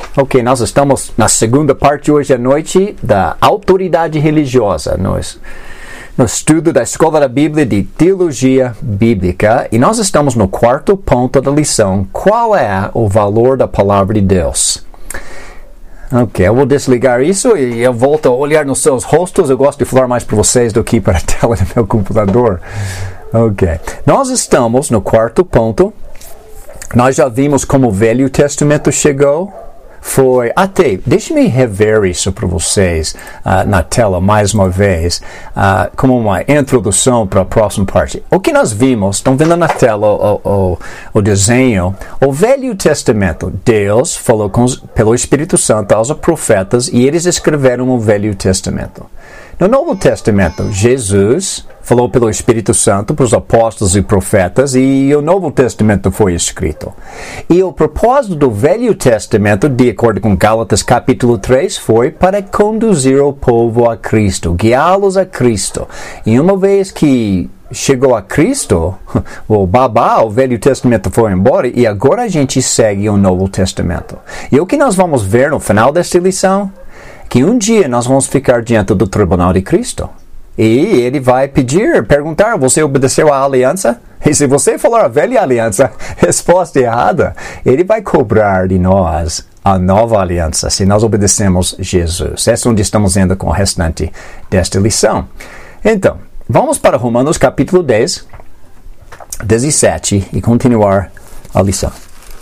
Ok, nós estamos na segunda parte hoje à noite da autoridade religiosa, no estudo da Escola da Bíblia de Teologia Bíblica, e nós estamos no quarto ponto da lição: qual é o valor da Palavra de Deus? Ok, eu vou desligar isso e eu volto a olhar nos seus rostos. Eu gosto de falar mais para vocês do que para a tela do meu computador. Ok, nós estamos no quarto ponto. Nós já vimos como o Velho Testamento chegou. Deixe-me rever isso para vocês na tela mais uma vez, como uma introdução para a próxima parte. O que nós vimos, estão vendo na tela o desenho, o Velho Testamento, Deus falou pelo Espírito Santo aos profetas e eles escreveram o Velho Testamento. No Novo Testamento, Jesus falou pelo Espírito Santo para os apóstolos e profetas e o Novo Testamento foi escrito. E o propósito do Velho Testamento, de acordo com Gálatas capítulo 3, foi para conduzir o povo a Cristo, guiá-los a Cristo. E uma vez que chegou a Cristo, o Velho Testamento foi embora e agora a gente segue o Novo Testamento. E o que nós vamos ver no final desta lição? Que um dia nós vamos ficar diante do tribunal de Cristo. E ele vai perguntar, você obedeceu à aliança? E se você falar a velha aliança, resposta errada, ele vai cobrar de nós a nova aliança, se nós obedecemos Jesus. Essa é onde estamos indo com o restante desta lição. Então, vamos para Romanos capítulo 10, 17 e continuar a lição.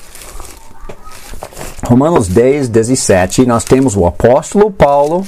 Romanos 10, 17, nós temos o apóstolo Paulo.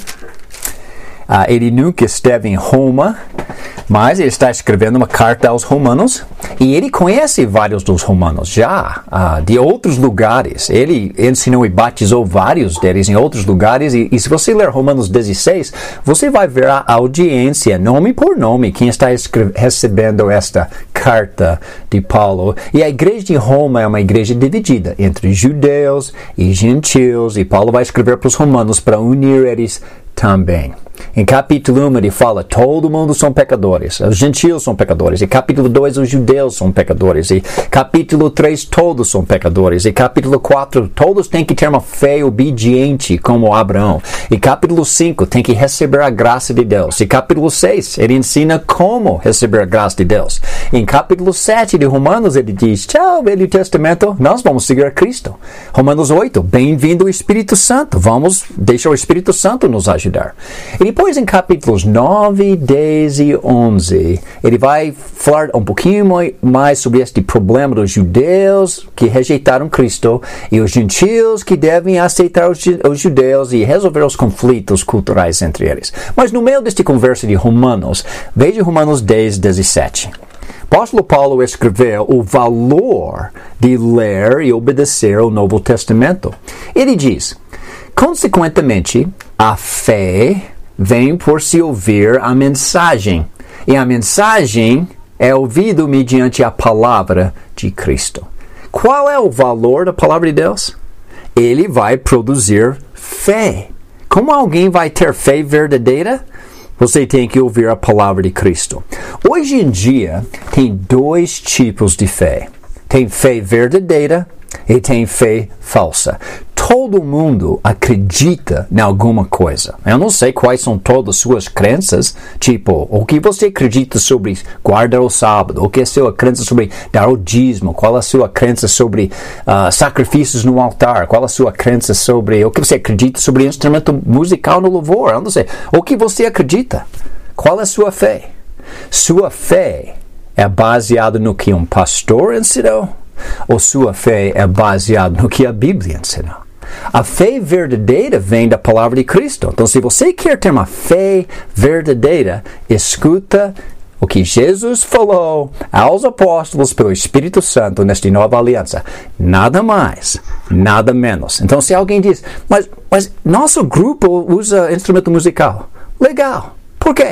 Ele nunca esteve em Roma, mas ele está escrevendo uma carta aos romanos e ele conhece vários dos romanos já, de outros lugares. Ele ensinou e batizou vários deles em outros lugares e se você ler Romanos 16, você vai ver a audiência, nome por nome, quem está recebendo esta carta de Paulo. E a igreja de Roma é uma igreja dividida entre judeus e gentios e Paulo vai escrever para os romanos para unir eles também. Em capítulo 1 ele fala, todo mundo são pecadores, os gentios são pecadores. E capítulo 2, os judeus são pecadores. E capítulo 3, todos são pecadores. E capítulo 4, todos têm que ter uma fé obediente como Abraão. E capítulo 5, tem que receber a graça de Deus. E capítulo 6, ele ensina como receber a graça de Deus. E em capítulo 7 de Romanos, ele diz, tchau, Velho Testamento, nós vamos seguir a Cristo. Romanos 8, bem-vindo o Espírito Santo, vamos deixar o Espírito Santo nos ajudar. E depois, em capítulos 9, 10 e 11, ele vai falar um pouquinho mais sobre este problema dos judeus que rejeitaram Cristo e os gentios que devem aceitar os judeus e resolver os conflitos culturais entre eles. Mas no meio desta conversa de Romanos, veja Romanos 10, 17. O apóstolo Paulo escreveu o valor de ler e obedecer ao Novo Testamento. Ele diz, consequentemente, a fé vem por se ouvir a mensagem. E a mensagem é ouvida mediante a palavra de Cristo. Qual é o valor da palavra de Deus? Ele vai produzir fé. Como alguém vai ter fé verdadeira? Você tem que ouvir a palavra de Cristo. Hoje em dia, tem dois tipos de fé. Tem fé verdadeira e tem fé falsa. Todo mundo acredita em alguma coisa. Eu não sei quais são todas as suas crenças, tipo, o que você acredita sobre guardar o sábado, o que é a sua crença sobre dar o dízimo, qual é a sua crença sobre sacrifícios no altar, qual é a sua crença sobre, o que você acredita sobre instrumento musical no louvor, eu não sei. O que você acredita? Qual é a sua fé? Sua fé é baseada no que um pastor ensinou? Ou sua fé é baseada no que a Bíblia ensinou? A fé verdadeira vem da palavra de Cristo. Então, se você quer ter uma fé verdadeira, escuta o que Jesus falou aos apóstolos pelo Espírito Santo nesta nova aliança. Nada mais, nada menos. Então, se alguém diz, mas nosso grupo usa instrumento musical. Legal. Por quê?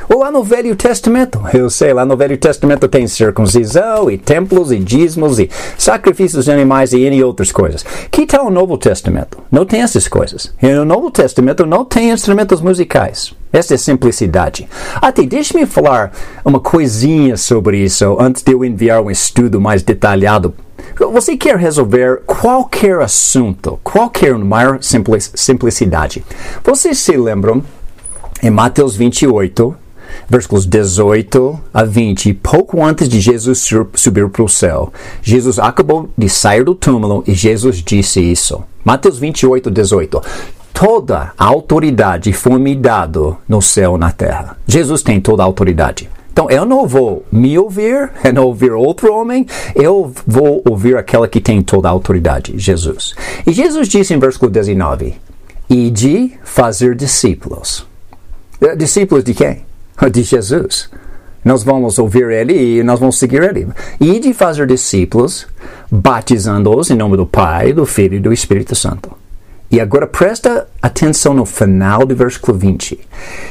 Ou lá no Velho Testamento, eu sei, lá no Velho Testamento tem circuncisão, e templos, e dízimos, e sacrifícios de animais, e N outras coisas. Que tal o Novo Testamento? Não tem essas coisas. E no Novo Testamento não tem instrumentos musicais. Essa é simplicidade. Até deixe-me falar uma coisinha sobre isso antes de eu enviar um estudo mais detalhado. Você quer resolver qualquer assunto, qualquer maior simplicidade. Vocês se lembram, em Mateus 28, versículos 18 a 20, pouco antes de Jesus subir para o céu, Jesus acabou de sair do túmulo e Jesus disse isso. Mateus 28, 18. Toda a autoridade foi me dada no céu e na terra. Jesus tem toda a autoridade. Então, eu não vou me ouvir, eu não vou ouvir outro homem, eu vou ouvir aquela que tem toda a autoridade, Jesus. E Jesus disse em versículo 19, ide fazer discípulos. Discípulos de quem? De Jesus. Nós vamos ouvir ele e nós vamos seguir ele. Ide fazer discípulos, batizando-os em nome do Pai, do Filho e do Espírito Santo. E agora presta atenção no final do versículo 20.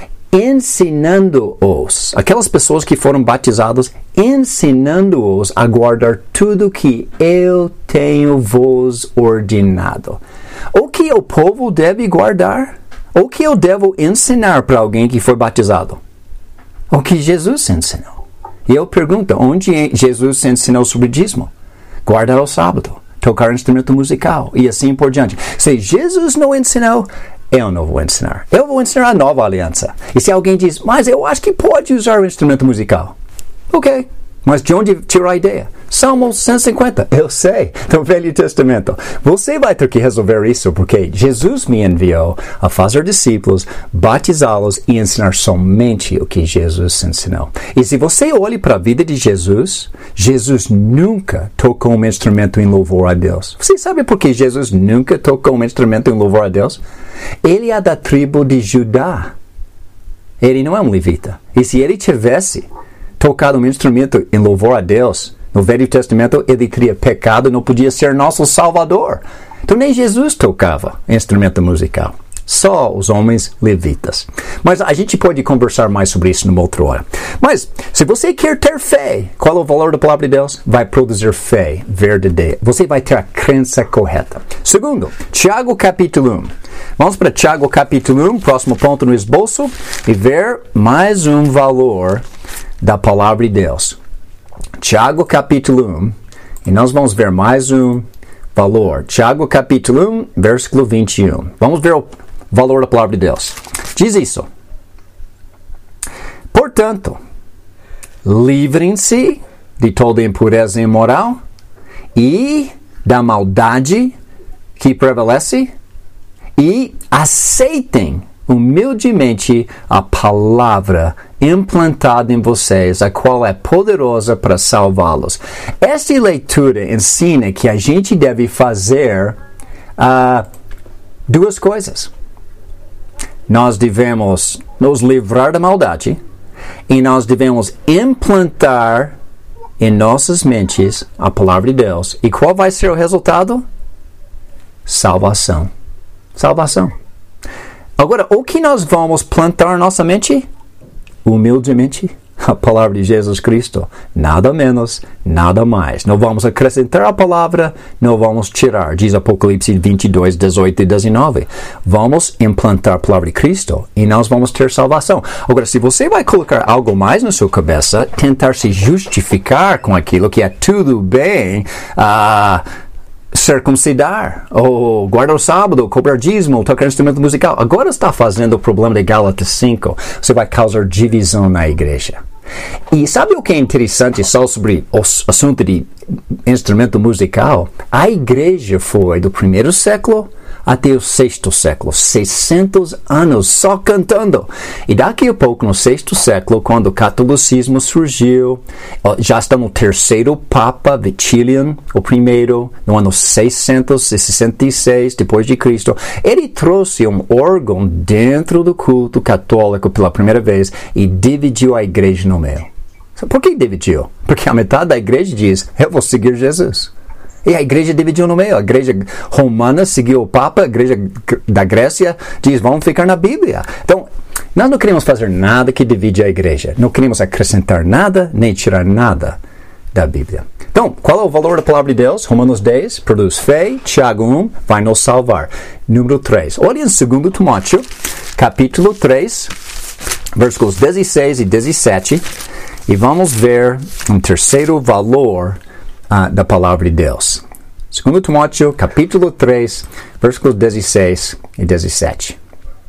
Ensinando-os, aquelas pessoas que foram batizadas, ensinando-os a guardar tudo que eu tenho vos ordenado. O que o povo deve guardar? O que eu devo ensinar para alguém que foi batizado? O que Jesus ensinou. E eu pergunto, onde Jesus ensinou sobre dízimo? Guardar o sábado, tocar instrumento musical e assim por diante. Se Jesus não ensinou, eu não vou ensinar. Eu vou ensinar a nova aliança. E se alguém diz, mas eu acho que pode usar o instrumento musical. Ok, mas de onde tirou a ideia? Salmo 150, eu sei, do Velho Testamento. Você vai ter que resolver isso porque Jesus me enviou a fazer discípulos, batizá-los e ensinar somente o que Jesus ensinou. E se você olha para a vida de Jesus, Jesus nunca tocou um instrumento em louvor a Deus. Você sabe por que Jesus nunca tocou um instrumento em louvor a Deus? Ele é da tribo de Judá. Ele não é um levita. E se ele tivesse tocado um instrumento em louvor a Deus, no Velho Testamento ele teria pecado e não podia ser nosso Salvador. Então nem Jesus tocava instrumento musical. Só os homens levitas. Mas a gente pode conversar mais sobre isso numa outra hora. Mas, se você quer ter fé, qual é o valor da palavra de Deus? Vai produzir fé verdadeira. Você vai ter a crença correta. Segundo, Tiago capítulo 1. Vamos para Tiago capítulo 1, próximo ponto no esboço, e ver mais um valor da palavra de Deus. Tiago capítulo 1, e nós vamos ver mais um valor. Tiago capítulo 1, versículo 21. Vamos ver o valor da palavra de Deus. Diz isso. Portanto, livrem-se de toda impureza imoral e da maldade que prevalece e aceitem humildemente a palavra implantada em vocês, a qual é poderosa para salvá-los. Esta leitura ensina que a gente deve fazer duas coisas. Nós devemos nos livrar da maldade e nós devemos implantar em nossas mentes a palavra de Deus. E qual vai ser o resultado? Salvação. Salvação. Agora, o que nós vamos plantar na nossa mente? Humildemente, a palavra de Jesus Cristo. Nada menos, nada mais. Não vamos acrescentar a palavra, não vamos tirar. Diz Apocalipse 22, 18 e 19. Vamos implantar a palavra de Cristo e nós vamos ter salvação. Agora, se você vai colocar algo mais na sua cabeça, tentar se justificar com aquilo que é tudo bem, circuncidar, ou guardar o sábado, ou cobrar dízimo, ou tocar instrumento musical. Agora está fazendo o problema de Gálatas 5. Você vai causar divisão na igreja. E sabe o que é interessante só sobre o assunto de instrumento musical? A igreja foi do primeiro século até o sexto século, 600 anos só cantando. E daqui a pouco, no sexto século, quando o catolicismo surgiu, já está no terceiro Papa, Vitilian, o primeiro, no ano 666 depois de Cristo, ele trouxe um órgão dentro do culto católico pela primeira vez e dividiu a igreja no meio. Por que dividiu? Porque a metade da igreja diz, eu vou seguir Jesus. E a igreja dividiu no meio. A igreja romana seguiu o Papa, a igreja da Grécia diz, vamos ficar na Bíblia. Então, Nós não queremos fazer nada que divide a igreja. Não queremos acrescentar nada, nem tirar nada da Bíblia. Então, qual é o valor da palavra de Deus? Romanos 10, produz fé. Tiago 1, vai nos salvar. Número 3. Olha em 2 Timóteo, capítulo 3, versículos 16 e 17. E vamos ver um terceiro valor da palavra de Deus. 2 Timóteo, capítulo 3, versículos 16 e 17.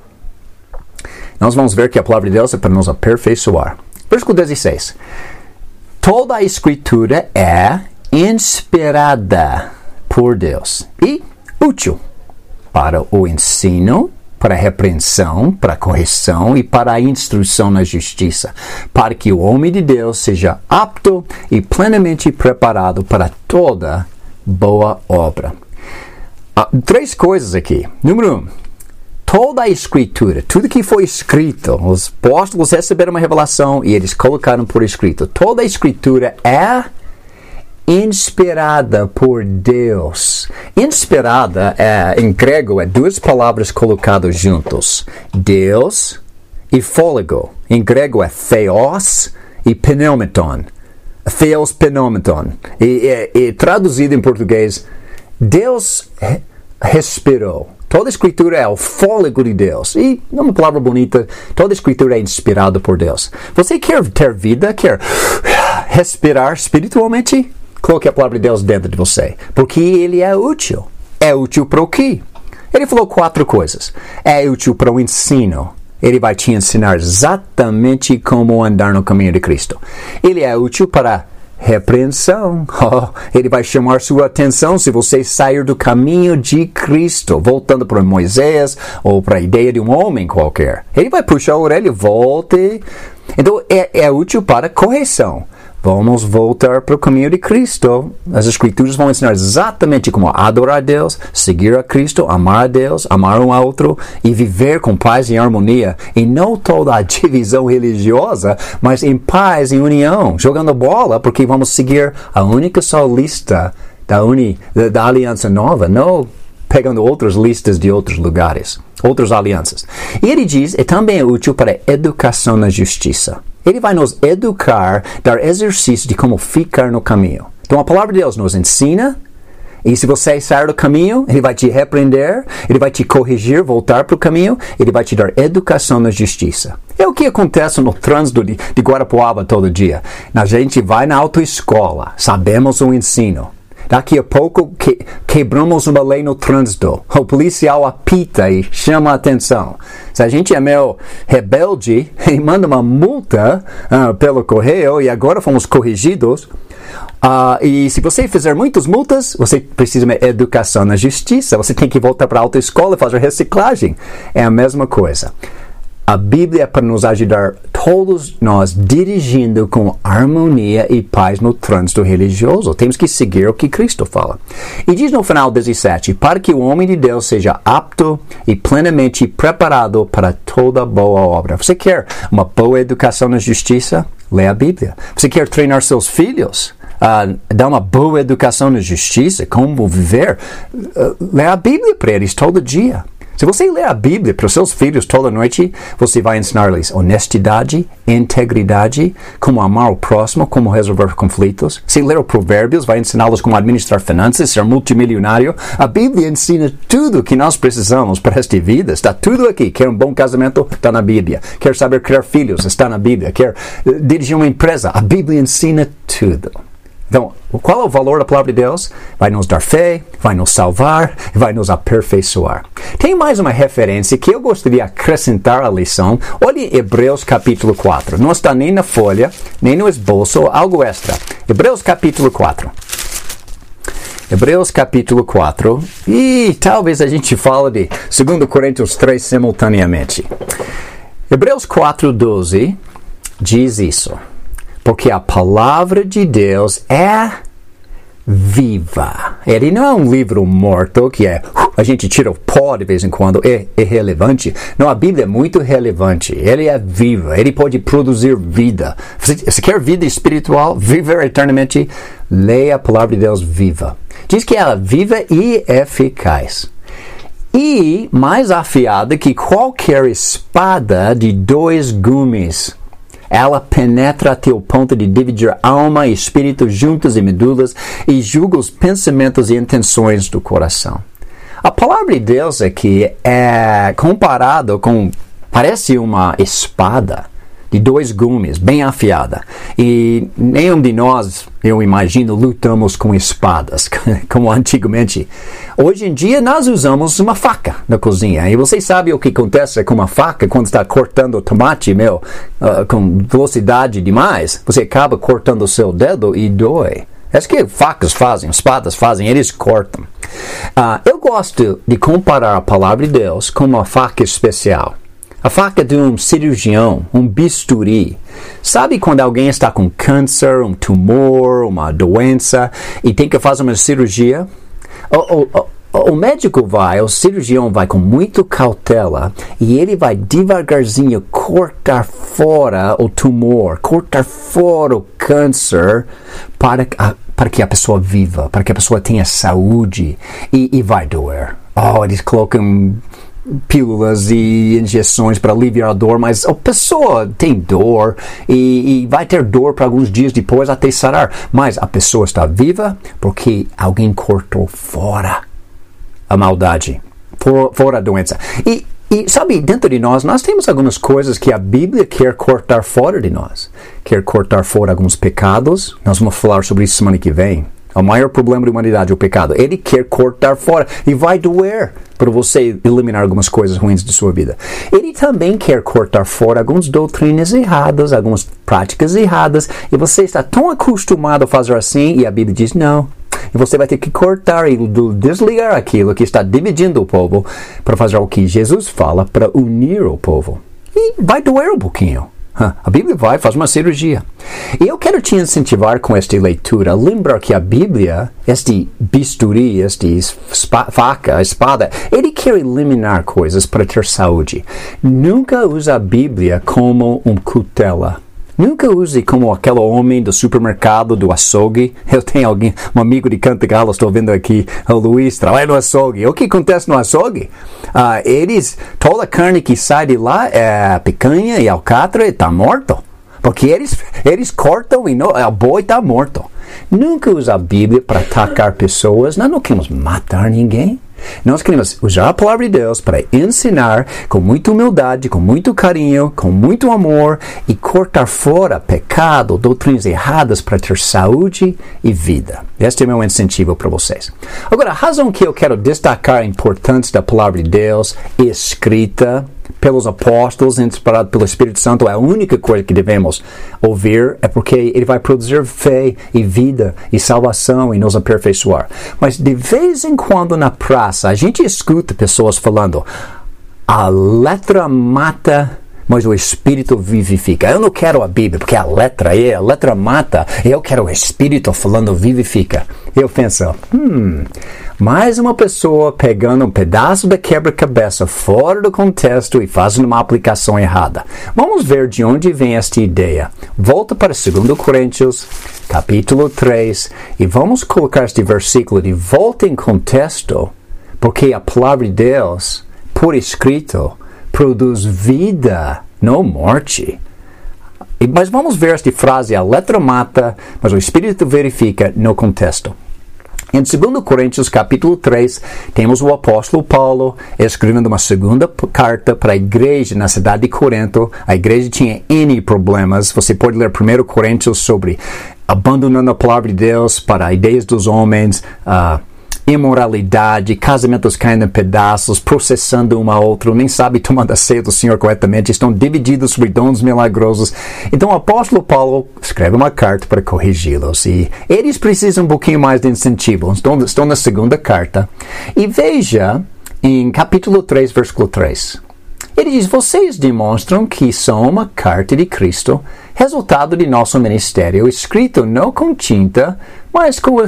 Nós vamos ver que a palavra de Deus é para nos aperfeiçoar. Versículo 16. Toda a Escritura é inspirada por Deus e útil para o ensino, para a repreensão, para a correção e para a instrução na justiça, para que o homem de Deus seja apto e plenamente preparado para toda boa obra. 3 coisas aqui. Número 1. Toda a Escritura, tudo que foi escrito, os apóstolos receberam uma revelação e eles colocaram por escrito. Toda a Escritura é inspirada por Deus. Inspirada, em grego, é 2 palavras colocadas juntos. Deus e fôlego. Em grego é theos e pneumaton. Theos pneumaton. E traduzido em português, Deus respirou. Toda a Escritura é o fôlego de Deus. E, uma palavra bonita, toda a Escritura é inspirada por Deus. Você quer ter vida? Quer respirar espiritualmente? Coloque a palavra de Deus dentro de você. Porque ele é útil. É útil para o quê? Ele falou 4 coisas. É útil para o ensino. Ele vai te ensinar exatamente como andar no caminho de Cristo. Ele é útil para repreensão. Ele vai chamar sua atenção se você sair do caminho de Cristo, voltando para Moisés ou para a ideia de um homem qualquer. Ele vai puxar a orelha, volte. Então, é útil para correção. Vamos voltar para o caminho de Cristo. As Escrituras vão ensinar exatamente como adorar a Deus, seguir a Cristo, amar a Deus, amar um ao outro e viver com paz e harmonia. E não toda a divisão religiosa, mas em paz e união, jogando bola, porque vamos seguir a única só lista da Aliança Nova, não pegando outras listas de outros lugares, outras alianças. E ele diz, é também útil para a educação na justiça. Ele vai nos educar, dar exercício de como ficar no caminho. Então a palavra de Deus nos ensina, e se você sair do caminho, ele vai te repreender, ele vai te corrigir, voltar para o caminho, ele vai te dar educação na justiça. É o que acontece no trânsito de Guarapuava todo dia. A gente vai na autoescola, sabemos o ensino. Daqui a pouco quebramos uma lei no trânsito. O policial apita e chama a atenção. Se a gente é meio rebelde e manda uma multa pelo correio e agora fomos corrigidos, e se você fizer muitas multas, você precisa de educação na justiça. Você tem que voltar para a autoescola e fazer reciclagem. É a mesma coisa. A Bíblia é para nos ajudar, todos nós, dirigindo com harmonia e paz no trânsito religioso. Temos que seguir o que Cristo fala. E diz no final 17, para que o homem de Deus seja apto e plenamente preparado para toda boa obra. Você quer uma boa educação na justiça? Lê a Bíblia. Você quer treinar seus filhos? Dar uma boa educação na justiça? Como viver? Lê a Bíblia para eles todo dia. Se você ler a Bíblia para os seus filhos toda noite, você vai ensinar-lhes honestidade, integridade, como amar o próximo, como resolver conflitos. Se ler o Provérbios, vai ensiná-los como administrar finanças, ser multimilionário. A Bíblia ensina tudo que nós precisamos para esta vida. Está tudo aqui. Quer um bom casamento? Está na Bíblia. Quer saber criar filhos? Está na Bíblia. Quer dirigir uma empresa? A Bíblia ensina tudo. Então, qual é o valor da palavra de Deus? Vai nos dar fé, vai nos salvar, vai nos aperfeiçoar. Tem mais uma referência que eu gostaria de acrescentar à lição. Olhe Hebreus capítulo 4. Não está nem na folha, nem no esboço, algo extra. Hebreus capítulo 4. Hebreus capítulo 4. E talvez a gente fale de 2 Coríntios 3 simultaneamente. Hebreus 4:12 diz isso. Porque a palavra de Deus é viva. Ele não é um livro morto que a gente tira o pó de vez em quando, é irrelevante. Não, a Bíblia é muito relevante. Ele é viva. Ele pode produzir vida. Você quer vida espiritual? Viver eternamente? Leia a palavra de Deus viva. Diz que ela é viva e eficaz. e mais afiada que qualquer espada de 2 gumes. Ela penetra até o ponto de dividir alma e espírito, juntas e medulas, e julga os pensamentos e intenções do coração. A palavra de Deus aqui é comparada com, parece uma espada de 2 gumes, bem afiada. E nenhum de nós, eu imagino, lutamos com espadas, como antigamente. Hoje em dia, nós usamos uma faca na cozinha. E vocês sabem o que acontece com uma faca quando está cortando o tomate, com velocidade demais? Você acaba cortando o seu dedo e dói. É isso que facas fazem, espadas fazem, eles cortam. Eu gosto de comparar a palavra de Deus com uma faca especial. A faca de um cirurgião, um bisturi. Sabe quando alguém está com câncer, um tumor, uma doença e tem que fazer uma cirurgia? O médico o cirurgião vai com muita cautela e ele vai devagarzinho cortar fora o tumor, cortar fora o câncer para que a pessoa viva, para que a pessoa tenha saúde e vai doer. Eles colocam pílulas e injeções para aliviar a dor, mas a pessoa tem dor e vai ter dor para alguns dias depois até sarar. Mas a pessoa está viva porque alguém cortou fora a maldade, fora a doença. E sabe, dentro de nós temos algumas coisas que a Bíblia quer cortar fora de nós. Quer cortar fora alguns pecados. Nós vamos falar sobre isso semana que vem. O maior problema da humanidade é o pecado. Ele quer cortar fora e vai doer para você eliminar algumas coisas ruins de sua vida. Ele também quer cortar fora algumas doutrinas erradas, algumas práticas erradas, e você está tão acostumado a fazer assim, e a Bíblia diz não. E você vai ter que cortar e desligar aquilo que está dividindo o povo para fazer o que Jesus fala para unir o povo. E vai doer um pouquinho. A Bíblia faz uma cirurgia. E eu quero te incentivar com esta leitura. Lembrar que a Bíblia, este bisturi, este faca, espada, ele quer eliminar coisas para ter saúde. Nunca use a Bíblia como um cutela. Nunca use como aquele homem do supermercado, do açougue. Eu tenho um amigo de Cantagalo, estou vendo aqui, o Luiz, trabalha no açougue. O que acontece no açougue? Toda a carne que sai de lá é picanha e alcatra e está morto. Porque eles cortam e o boi está morto. Nunca use a Bíblia para atacar pessoas. Nós não queremos matar ninguém. Nós queremos usar a palavra de Deus para ensinar com muita humildade, com muito carinho, com muito amor e cortar fora pecado, doutrinas erradas para ter saúde e vida. Este é o meu incentivo para vocês. Agora, a razão que eu quero destacar a importância da palavra de Deus escrita pelos apóstolos, inspirado pelo Espírito Santo, é a única coisa que devemos ouvir, é porque ele vai produzir fé e vida e salvação e nos aperfeiçoar. Mas de vez em quando na praça, a gente escuta pessoas falando, a letra mata, mas o Espírito vivifica. Eu não quero a Bíblia, porque a letra mata, eu quero o Espírito falando vivifica. Eu penso, mais uma pessoa pegando um pedaço da quebra-cabeça fora do contexto e fazendo uma aplicação errada. Vamos ver de onde vem esta ideia. Volta para 2 Coríntios, capítulo 3, e vamos colocar este versículo de volta em contexto, porque a palavra de Deus, por escrito, produz vida, não morte. Mas vamos ver esta frase, a letra mata, mas o Espírito verifica no contexto. Em 2 Coríntios, capítulo 3, temos o apóstolo Paulo escrevendo uma segunda carta para a igreja na cidade de Corinto. A igreja tinha N problemas. Você pode ler 1 Coríntios sobre abandonando a palavra de Deus para ideias dos homens, imoralidade, casamentos caindo em pedaços, processando um ao outro, nem sabe tomando a ceia do Senhor corretamente, estão divididos sobre dons milagrosos. Então o apóstolo Paulo escreve uma carta para corrigi-los e eles precisam um pouquinho mais de incentivo. Estão na segunda carta. E veja em capítulo 3, versículo 3. Ele diz, vocês demonstram que são uma carta de Cristo, resultado de nosso ministério, escrito não com tinta, mas com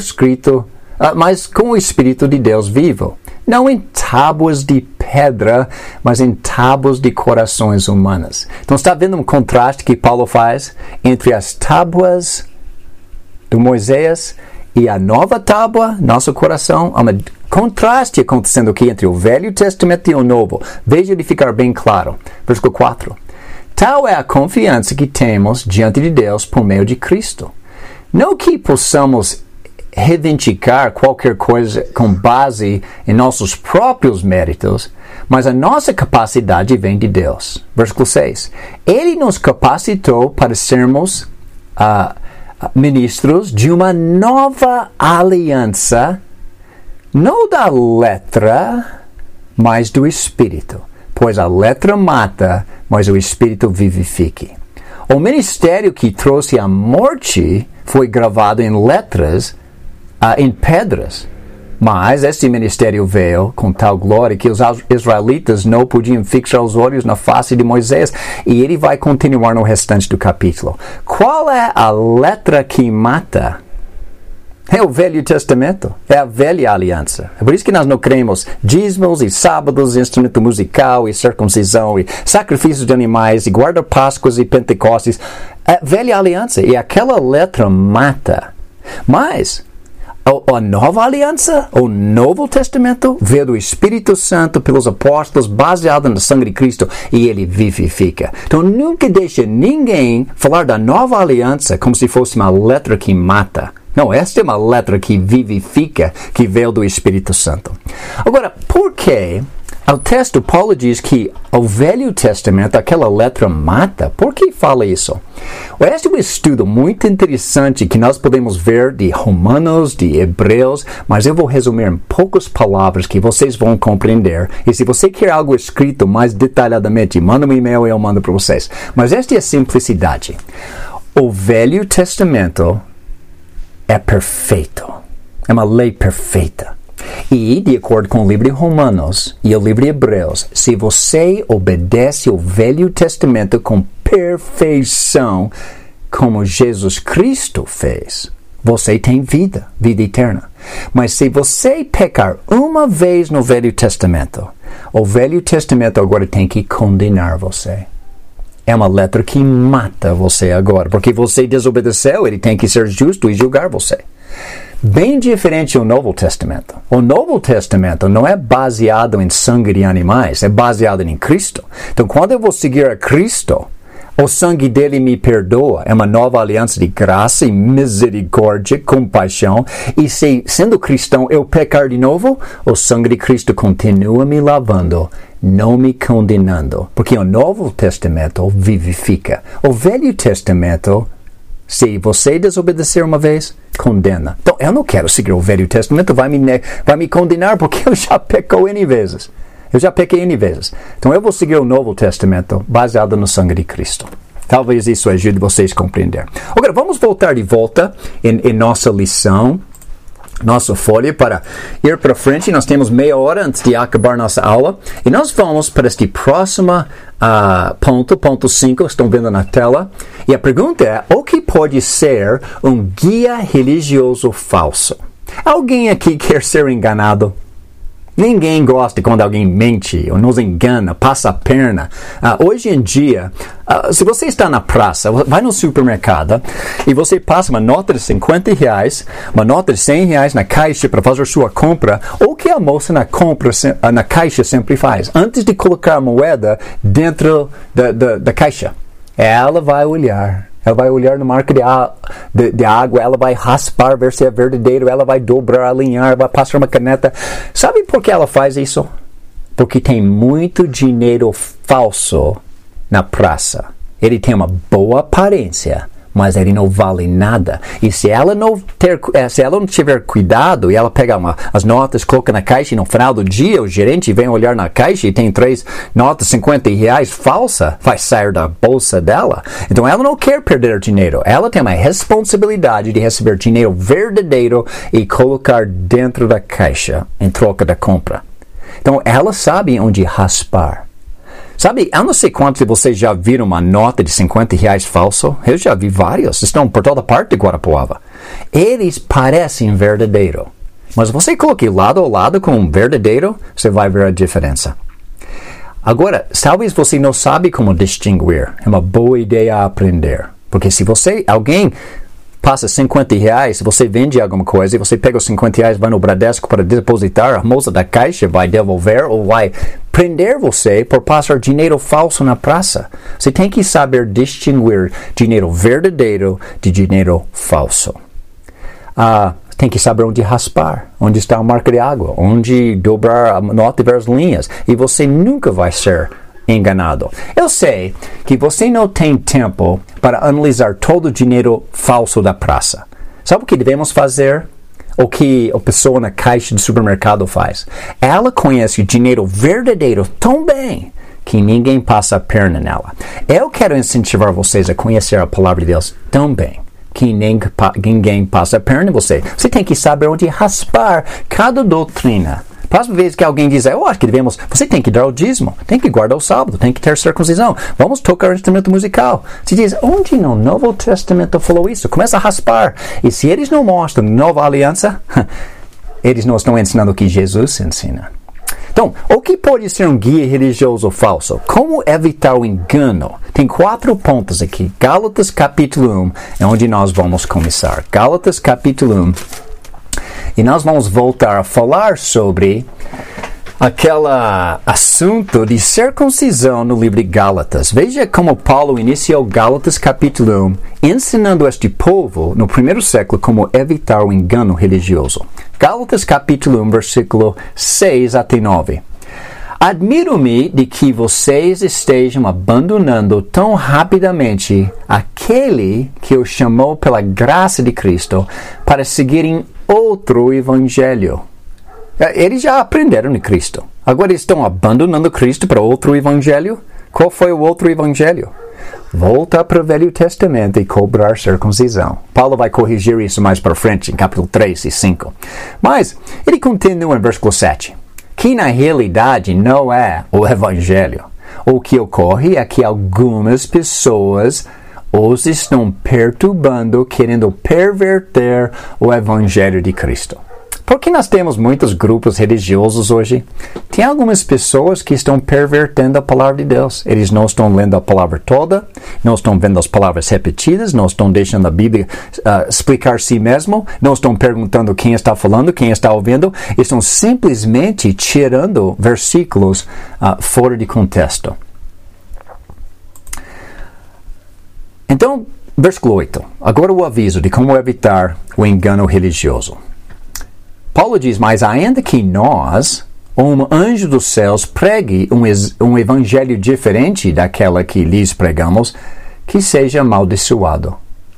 o Espírito de Deus vivo. Não em tábuas de pedra, mas em tábuas de corações humanas. Então está vendo um contraste que Paulo faz entre as tábuas do Moisés e a nova tábua, nosso coração, contraste acontecendo aqui entre o Velho Testamento e o Novo. Veja de ficar bem claro. Versículo 4. Tal é a confiança que temos diante de Deus por meio de Cristo. Não que possamos reivindicar qualquer coisa com base em nossos próprios méritos, mas a nossa capacidade vem de Deus. Versículo 6. Ele nos capacitou para sermos ministros de uma nova aliança, não da letra, mas do Espírito. Pois a letra mata, mas o Espírito vivifica. O ministério que trouxe a morte foi gravado em letras, em pedras. Mas este ministério veio com tal glória que os israelitas não podiam fixar os olhos na face de Moisés. E ele vai continuar no restante do capítulo. Qual é a letra que mata? É o Velho Testamento. É a velha aliança. É por isso que nós não cremos dízimos e sábados, instrumento musical e circuncisão e sacrifícios de animais e guarda-páscoas e pentecostes. É a velha aliança. E aquela letra mata. Mas a nova aliança, o Novo Testamento, veio do Espírito Santo pelos apóstolos, baseado no sangue de Cristo, e ele vivifica. Então nunca deixe ninguém falar da nova aliança como se fosse uma letra que mata. Não, esta é uma letra que vivifica, que veio do Espírito Santo. Agora, por que o texto Paulo diz que o Velho Testamento, aquela letra mata? Por que fala isso? Este é um estudo muito interessante que nós podemos ver de Romanos, de Hebreus, mas eu vou resumir em poucas palavras que vocês vão compreender. E se você quer algo escrito mais detalhadamente, manda um e-mail e eu mando para vocês. Mas esta é a simplicidade. O Velho Testamento é perfeito. É uma lei perfeita. E, de acordo com o livro de Romanos e o livro de Hebreus, se você obedece o Velho Testamento com perfeição, como Jesus Cristo fez, você tem vida eterna. Mas se você pecar uma vez no Velho Testamento, o Velho Testamento agora tem que condenar você. É uma letra que mata você agora, porque você desobedeceu, ele tem que ser justo e julgar você. Bem diferente do Novo Testamento. O Novo Testamento não é baseado em sangue de animais, é baseado em Cristo. Então, quando eu vou seguir a Cristo, o sangue dele me perdoa. É uma nova aliança de graça e misericórdia, compaixão. E se, sendo cristão, eu pecar de novo, o sangue de Cristo continua me lavando, não me condenando. Porque o Novo Testamento vivifica. O Velho Testamento, se você desobedecer uma vez, condena. Então, eu não quero seguir o Velho Testamento, vai me condenar porque eu já pecou N vezes. Eu já pequei N vezes. Então, eu vou seguir o Novo Testamento baseado no sangue de Cristo. Talvez isso ajude vocês a compreender. Agora, vamos voltar de volta em nossa lição, nossa folha, para ir para frente. Nós temos meia hora antes de acabar nossa aula. E nós vamos para este próximo ponto 5, estão vendo na tela. E a pergunta é, o que pode ser um guia religioso falso? Alguém aqui quer ser enganado? Ninguém gosta quando alguém mente ou nos engana, passa a perna. Hoje em dia, se você está na praça, vai no supermercado e você passa uma nota de R$50, uma nota de R$100 na caixa para fazer sua compra, o que a moça na caixa sempre faz? Antes de colocar a moeda dentro da caixa, ela vai olhar. Ela vai olhar na marca de água, ela vai raspar, ver se é verdadeiro, ela vai dobrar, alinhar, vai passar uma caneta. Sabe por que ela faz isso? Porque tem muito dinheiro falso na praça. Ele tem uma boa aparência, mas ele não vale nada. E se ela não tiver cuidado e ela pegar as notas, coloca na caixa e no final do dia o gerente vem olhar na caixa e tem 3 notas de R$50 falsa, vai sair da bolsa dela. Então ela não quer perder dinheiro. Ela tem uma responsabilidade de receber dinheiro verdadeiro e colocar dentro da caixa em troca da compra. Então ela sabe onde raspar. Sabe, eu não sei quantos de vocês já viram uma nota de R$50 falso. Eu já vi vários. Estão por toda parte de Guarapuava. Eles parecem verdadeiro. Mas você coloque lado a lado com um verdadeiro, você vai ver a diferença. Agora, talvez você não sabe como distinguir. É uma boa ideia aprender. Porque se alguém passa R$50, você vende alguma coisa e você pega os R$50, vai no Bradesco para depositar, a moça da caixa vai devolver ou vai prender você por passar dinheiro falso na praça. Você tem que saber distinguir dinheiro verdadeiro de dinheiro falso. Tem que saber onde raspar, onde está a marca de água, onde dobrar a nota e ver as linhas. E você nunca vai ser enganado. Eu sei que você não tem tempo para analisar todo o dinheiro falso da praça. Sabe o que devemos fazer? O que a pessoa na caixa do supermercado faz? Ela conhece o dinheiro verdadeiro tão bem que ninguém passa a perna nela. Eu quero incentivar vocês a conhecer a palavra de Deus tão bem que ninguém passa a perna em você. Você tem que saber onde raspar cada doutrina. Próxima vez que alguém diz, eu acho que você tem que dar o dízimo, tem que guardar o sábado, tem que ter circuncisão, vamos tocar instrumento musical. Você diz, onde no Novo Testamento falou isso? Começa a raspar. E se eles não mostram nova aliança, eles não estão ensinando o que Jesus ensina. Então, o que pode ser um guia religioso falso? Como evitar o engano? Tem 4 pontos aqui. Gálatas capítulo 1 é onde nós vamos começar. Gálatas capítulo 1. E nós vamos voltar a falar sobre aquele assunto de circuncisão no livro de Gálatas. Veja como Paulo iniciou Gálatas capítulo 1, ensinando este povo no primeiro século como evitar o engano religioso. Gálatas capítulo 1, versículo 6 até 9. Admiro-me de que vocês estejam abandonando tão rapidamente aquele que os chamou pela graça de Cristo para seguirem outro evangelho. Eles já aprenderam de Cristo. Agora eles estão abandonando Cristo para outro evangelho? Qual foi o outro evangelho? Volta para o Velho Testamento e cobrar circuncisão. Paulo vai corrigir isso mais para frente, em capítulo 3 e 5. Mas ele continua em versículo 7. Que na realidade não é o evangelho. O que ocorre é que algumas pessoas os estão perturbando, querendo perverter o evangelho de Cristo. Porque nós temos muitos grupos religiosos hoje. Tem algumas pessoas que estão pervertendo a palavra de Deus. Eles não estão lendo a palavra toda, não estão vendo as palavras repetidas, não estão deixando a Bíblia explicar si mesmo, não estão perguntando quem está falando, quem está ouvindo. Estão simplesmente tirando versículos fora de contexto. Então, versículo 8. Agora o aviso de como evitar o engano religioso. Paulo diz, mas ainda que nós, um anjo dos céus, pregue um evangelho diferente daquela que lhes pregamos, que seja amaldiçoado.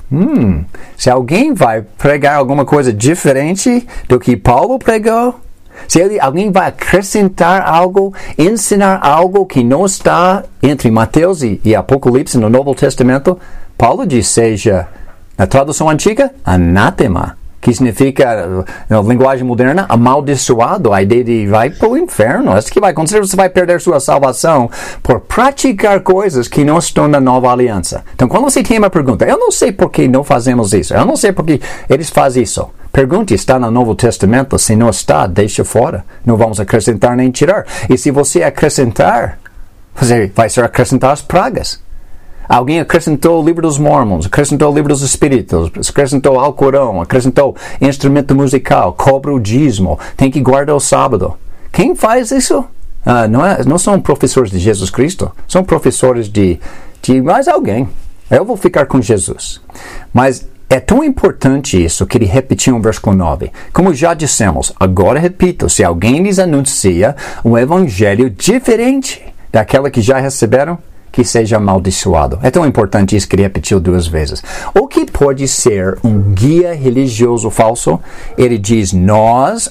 Se alguém vai pregar alguma coisa diferente do que Paulo pregou, se alguém vai acrescentar algo, ensinar algo que não está entre Mateus e Apocalipse no Novo Testamento, Paulo diz, seja, na tradução antiga, anátema, que significa, na linguagem moderna, amaldiçoado, a ideia de vai para o inferno. Isso que vai acontecer, você vai perder sua salvação por praticar coisas que não estão na nova aliança. Então, quando você tem uma pergunta, eu não sei por que não fazemos isso, eu não sei por que eles fazem isso. Pergunte, está no Novo Testamento? Se não está, deixa fora. Não vamos acrescentar nem tirar. E se você acrescentar, você vai ser acrescentar as pragas. Alguém acrescentou o livro dos Mormons, acrescentou o livro dos Espíritos, acrescentou o Alcorão, acrescentou instrumento musical, cobra o dízimo, tem que guardar o sábado. Quem faz isso? Não são professores de Jesus Cristo, são professores de mais alguém. Eu vou ficar com Jesus. Mas é tão importante isso que ele repetiu no versículo 9. Como já dissemos, agora repito, se alguém lhes anuncia um evangelho diferente daquela que já receberam, que seja amaldiçoado. É tão importante isso que ele repetiu 2 vezes. O que pode ser um guia religioso falso? Ele diz nós,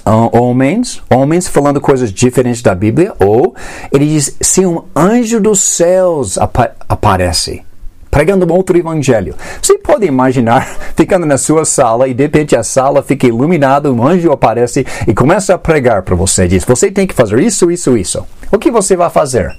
homens falando coisas diferentes da Bíblia, ou ele diz se um anjo dos céus aparece, pregando um outro evangelho. Você pode imaginar ficando na sua sala e de repente a sala fica iluminada, um anjo aparece e começa a pregar para você. Diz, você tem que fazer isso, isso, isso. O que você vai fazer?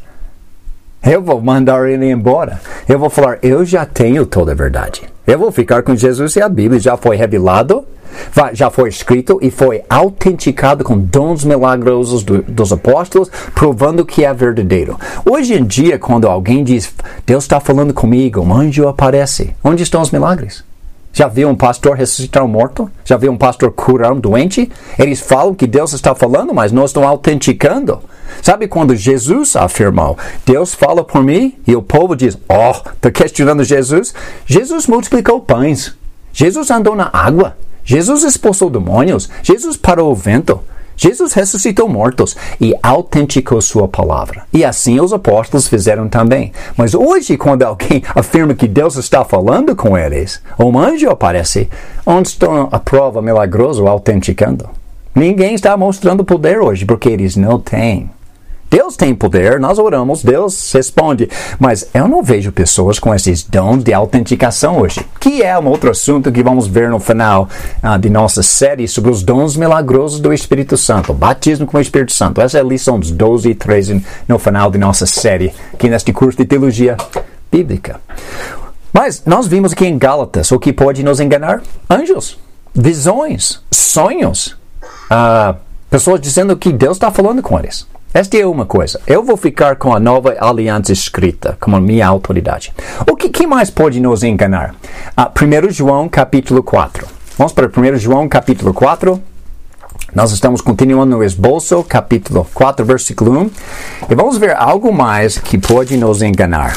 Eu vou mandar ele embora. Eu vou falar, eu já tenho toda a verdade. Eu vou ficar com Jesus e a Bíblia já foi revelado, já foi escrito e foi autenticado com dons milagrosos dos apóstolos, provando que é verdadeiro. Hoje em dia, quando alguém diz, Deus está falando comigo, um anjo aparece, onde estão os milagres? Já viu um pastor ressuscitar um morto? Já viu um pastor curar um doente? Eles falam que Deus está falando, mas não estão autenticando. Sabe quando Jesus afirmou, Deus fala por mim, e o povo diz, está questionando Jesus? Jesus multiplicou pães. Jesus andou na água. Jesus expulsou demônios. Jesus parou o vento. Jesus ressuscitou mortos e autenticou sua palavra. E assim os apóstolos fizeram também. Mas hoje, quando alguém afirma que Deus está falando com eles, um anjo aparece, onde está a prova milagrosa autenticando? Ninguém está mostrando poder hoje, porque eles não têm. Deus tem poder, nós oramos, Deus responde. Mas eu não vejo pessoas com esses dons de autenticação hoje. Que é um outro assunto que vamos ver no final de nossa série sobre os dons milagrosos do Espírito Santo. O batismo com o Espírito Santo. Essa é a lição 12 e 13 no final de nossa série, aqui neste curso de Teologia Bíblica. Mas nós vimos aqui em Gálatas o que pode nos enganar? Anjos, visões, sonhos. Pessoas dizendo que Deus está falando com eles. Esta é uma coisa. Eu vou ficar com a nova aliança escrita como minha autoridade. O que mais pode nos enganar? 1 João capítulo 4. Vamos para 1 João capítulo 4. Nós estamos continuando no esboço, capítulo 4, versículo 1. E vamos ver algo mais que pode nos enganar.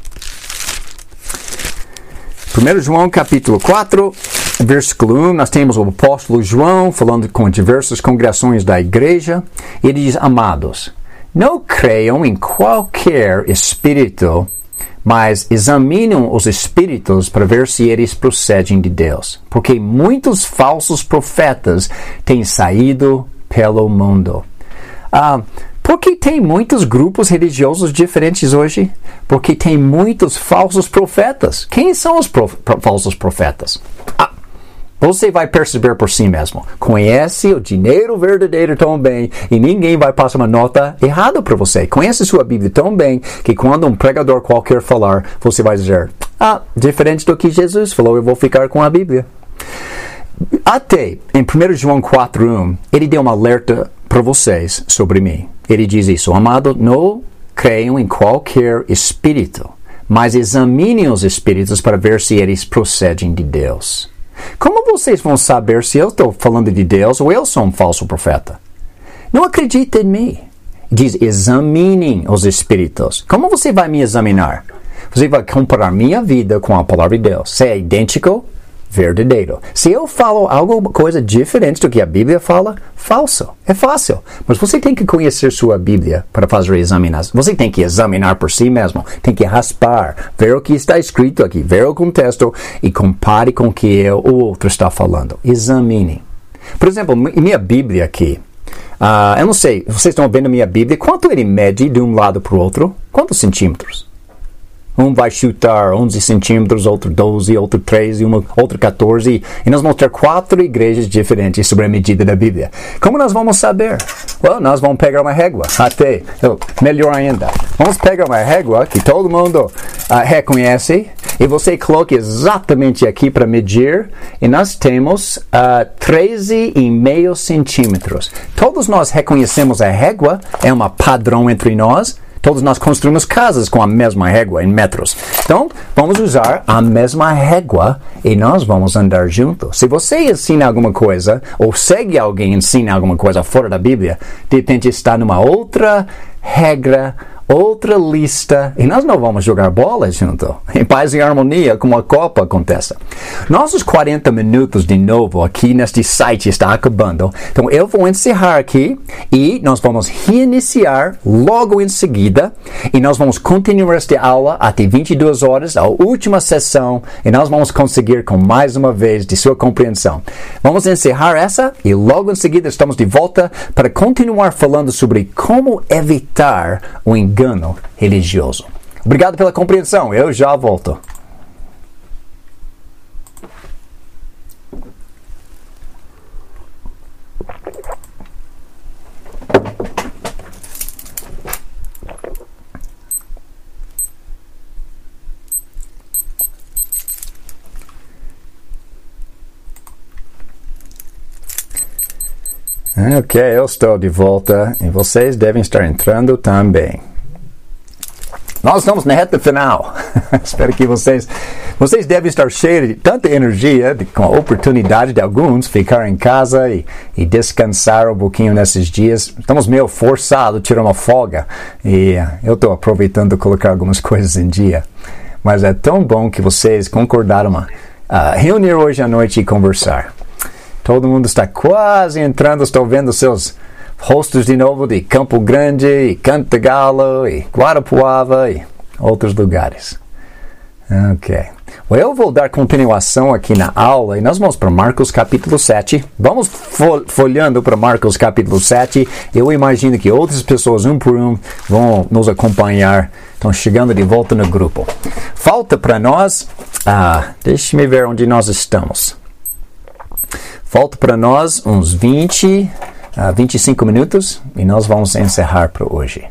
1 João capítulo 4, versículo 1, nós temos o apóstolo João falando com diversas congregações da igreja. Ele diz, amados, não creiam em qualquer espírito, mas examinem os espíritos para ver se eles procedem de Deus. Porque muitos falsos profetas têm saído pelo mundo. Porque tem muitos grupos religiosos diferentes hoje? Porque tem muitos falsos profetas. Quem são os falsos profetas? Você vai perceber por si mesmo. Conhece o dinheiro verdadeiro tão bem e ninguém vai passar uma nota errada para você. Conhece sua Bíblia tão bem que quando um pregador qualquer falar, você vai dizer, diferente do que Jesus falou, eu vou ficar com a Bíblia. Até em 1 João 4:1, ele deu um alerta para vocês sobre mim. Ele diz isso, amado, não creiam em qualquer espírito, mas examinem os espíritos para ver se eles procedem de Deus. Como vocês vão saber se eu estou falando de Deus ou eu sou um falso profeta? Não acredita em mim. Diz, examinem os espíritos. Como você vai me examinar? Você vai comparar minha vida com a palavra de Deus. Se é idêntico, verdadeiro. Se eu falo alguma coisa diferente do que a Bíblia fala, falso. É fácil. Mas você tem que conhecer sua Bíblia para fazer examinação. Você tem que examinar por si mesmo. Tem que raspar, ver o que está escrito aqui, ver o contexto e compare com o que o outro está falando. Examine. Por exemplo, minha Bíblia aqui. Eu não sei, vocês estão vendo a minha Bíblia? Quanto ele mede de um lado para o outro? Quantos centímetros? Um vai chutar 11 centímetros, outro 12, outro 13, outro 14. E nós vamos ter 4 igrejas diferentes sobre a medida da Bíblia. Como nós vamos saber? Nós vamos pegar uma régua. Melhor ainda. Vamos pegar uma régua que todo mundo reconhece. E você coloca exatamente aqui para medir. E nós temos 13,5 centímetros. Todos nós reconhecemos a régua. É um padrão entre nós. Todos nós construímos casas com a mesma régua em metros. Então, vamos usar a mesma régua e nós vamos andar juntos. Se você ensina alguma coisa, ou segue alguém e ensina alguma coisa fora da Bíblia, de repente está numa outra regra, outra lista, e nós não vamos jogar bola junto, em paz e harmonia, como a Copa acontece. Nossos 40 minutos de novo aqui neste site está acabando, então eu vou encerrar aqui e nós vamos reiniciar logo em seguida e nós vamos continuar esta aula até 22 horas, a última sessão, e nós vamos conseguir com mais uma vez de sua compreensão. Vamos encerrar essa e logo em seguida estamos de volta para continuar falando sobre como evitar o engano religioso. Obrigado pela compreensão. Eu já volto. Ok, eu estou de volta e vocês devem estar entrando também. nós estamos na reta final. Espero que vocês devem estar cheios de tanta energia, com a oportunidade de alguns ficar em casa e descansar um pouquinho nesses dias. Estamos meio forçados a tirar uma folga e eu estou aproveitando colocar algumas coisas em dia. Mas é tão bom que vocês concordaram reunir hoje à noite e conversar. Todo mundo está quase entrando, estou vendo seus rostos de novo de Campo Grande, e Cantagalo, e Guarapuava e outros lugares. Ok. Eu vou dar continuação aqui na aula e nós vamos para Marcos capítulo 7. Vamos folhando para Marcos capítulo 7. Eu imagino que outras pessoas, um por um, vão nos acompanhar. Estão chegando de volta no grupo. Falta para nós, deixe-me ver onde nós estamos. Falta para nós uns 25 minutos e nós vamos encerrar para hoje.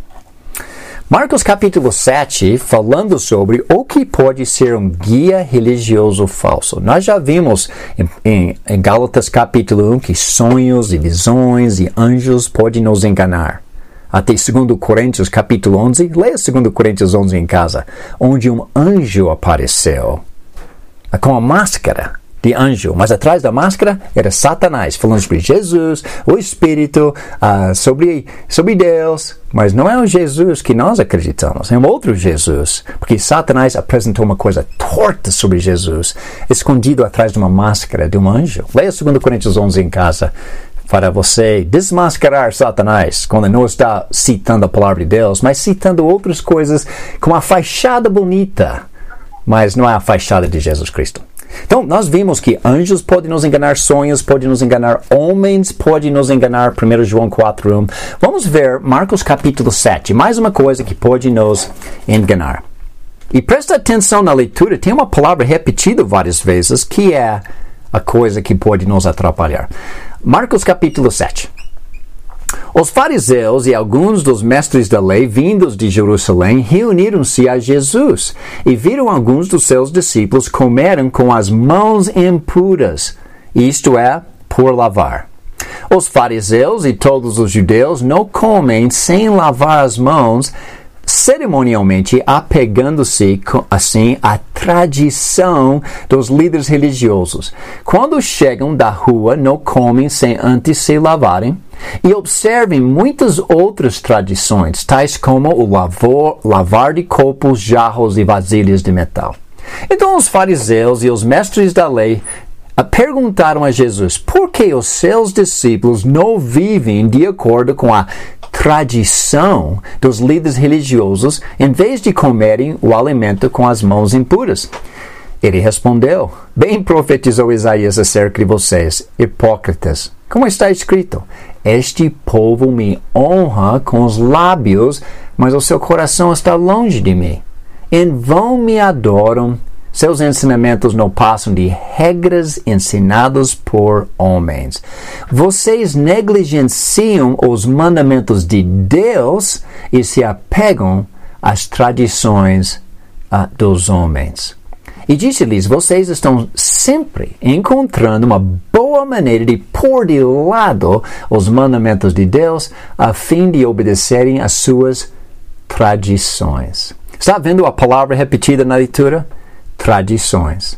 Marcos capítulo 7, falando sobre o que pode ser um guia religioso falso. Nós já vimos em Gálatas capítulo 1 que sonhos e visões e anjos podem nos enganar. Até 2 Coríntios capítulo 11, leia 2 Coríntios 11 em casa, onde um anjo apareceu com a máscara de anjo, mas atrás da máscara era Satanás, falando sobre Jesus, o Espírito, sobre Deus, mas não é o Jesus que nós acreditamos, é um outro Jesus, porque Satanás apresentou uma coisa torta sobre Jesus, escondido atrás de uma máscara de um anjo. Leia 2 Coríntios 11 em casa, para você desmascarar Satanás, quando não está citando a palavra de Deus, mas citando outras coisas com uma fachada bonita, mas não é a fachada de Jesus Cristo. Então, nós vimos que anjos podem nos enganar, sonhos podem nos enganar, homens podem nos enganar, 1 João 4:1. Vamos ver Marcos capítulo 7, mais uma coisa que pode nos enganar. E presta atenção na leitura, tem uma palavra repetida várias vezes, que é a coisa que pode nos atrapalhar. Marcos capítulo 7. Os fariseus e alguns dos mestres da lei, vindos de Jerusalém, reuniram-se a Jesus e viram alguns dos seus discípulos comerem com as mãos impuras, isto é, por lavar. Os fariseus e todos os judeus não comem sem lavar as mãos, cerimonialmente apegando-se assim à tradição dos líderes religiosos. Quando chegam da rua, não comem sem antes se lavarem. E observem muitas outras tradições, tais como o lavar de copos, jarros e vasilhas de metal. Então os fariseus e os mestres da lei perguntaram a Jesus por que os seus discípulos não vivem de acordo com a tradição dos líderes religiosos em vez de comerem o alimento com as mãos impuras. Ele respondeu: bem profetizou Isaías acerca de vocês, hipócritas. Como está escrito: este povo me honra com os lábios, mas o seu coração está longe de mim. Em vão me adoram, seus ensinamentos não passam de regras ensinadas por homens. Vocês negligenciam os mandamentos de Deus e se apegam às tradições dos homens. E disse-lhes: vocês estão sempre encontrando uma boa maneira de pôr de lado os mandamentos de Deus a fim de obedecerem às suas tradições. Está vendo a palavra repetida na leitura? Tradições.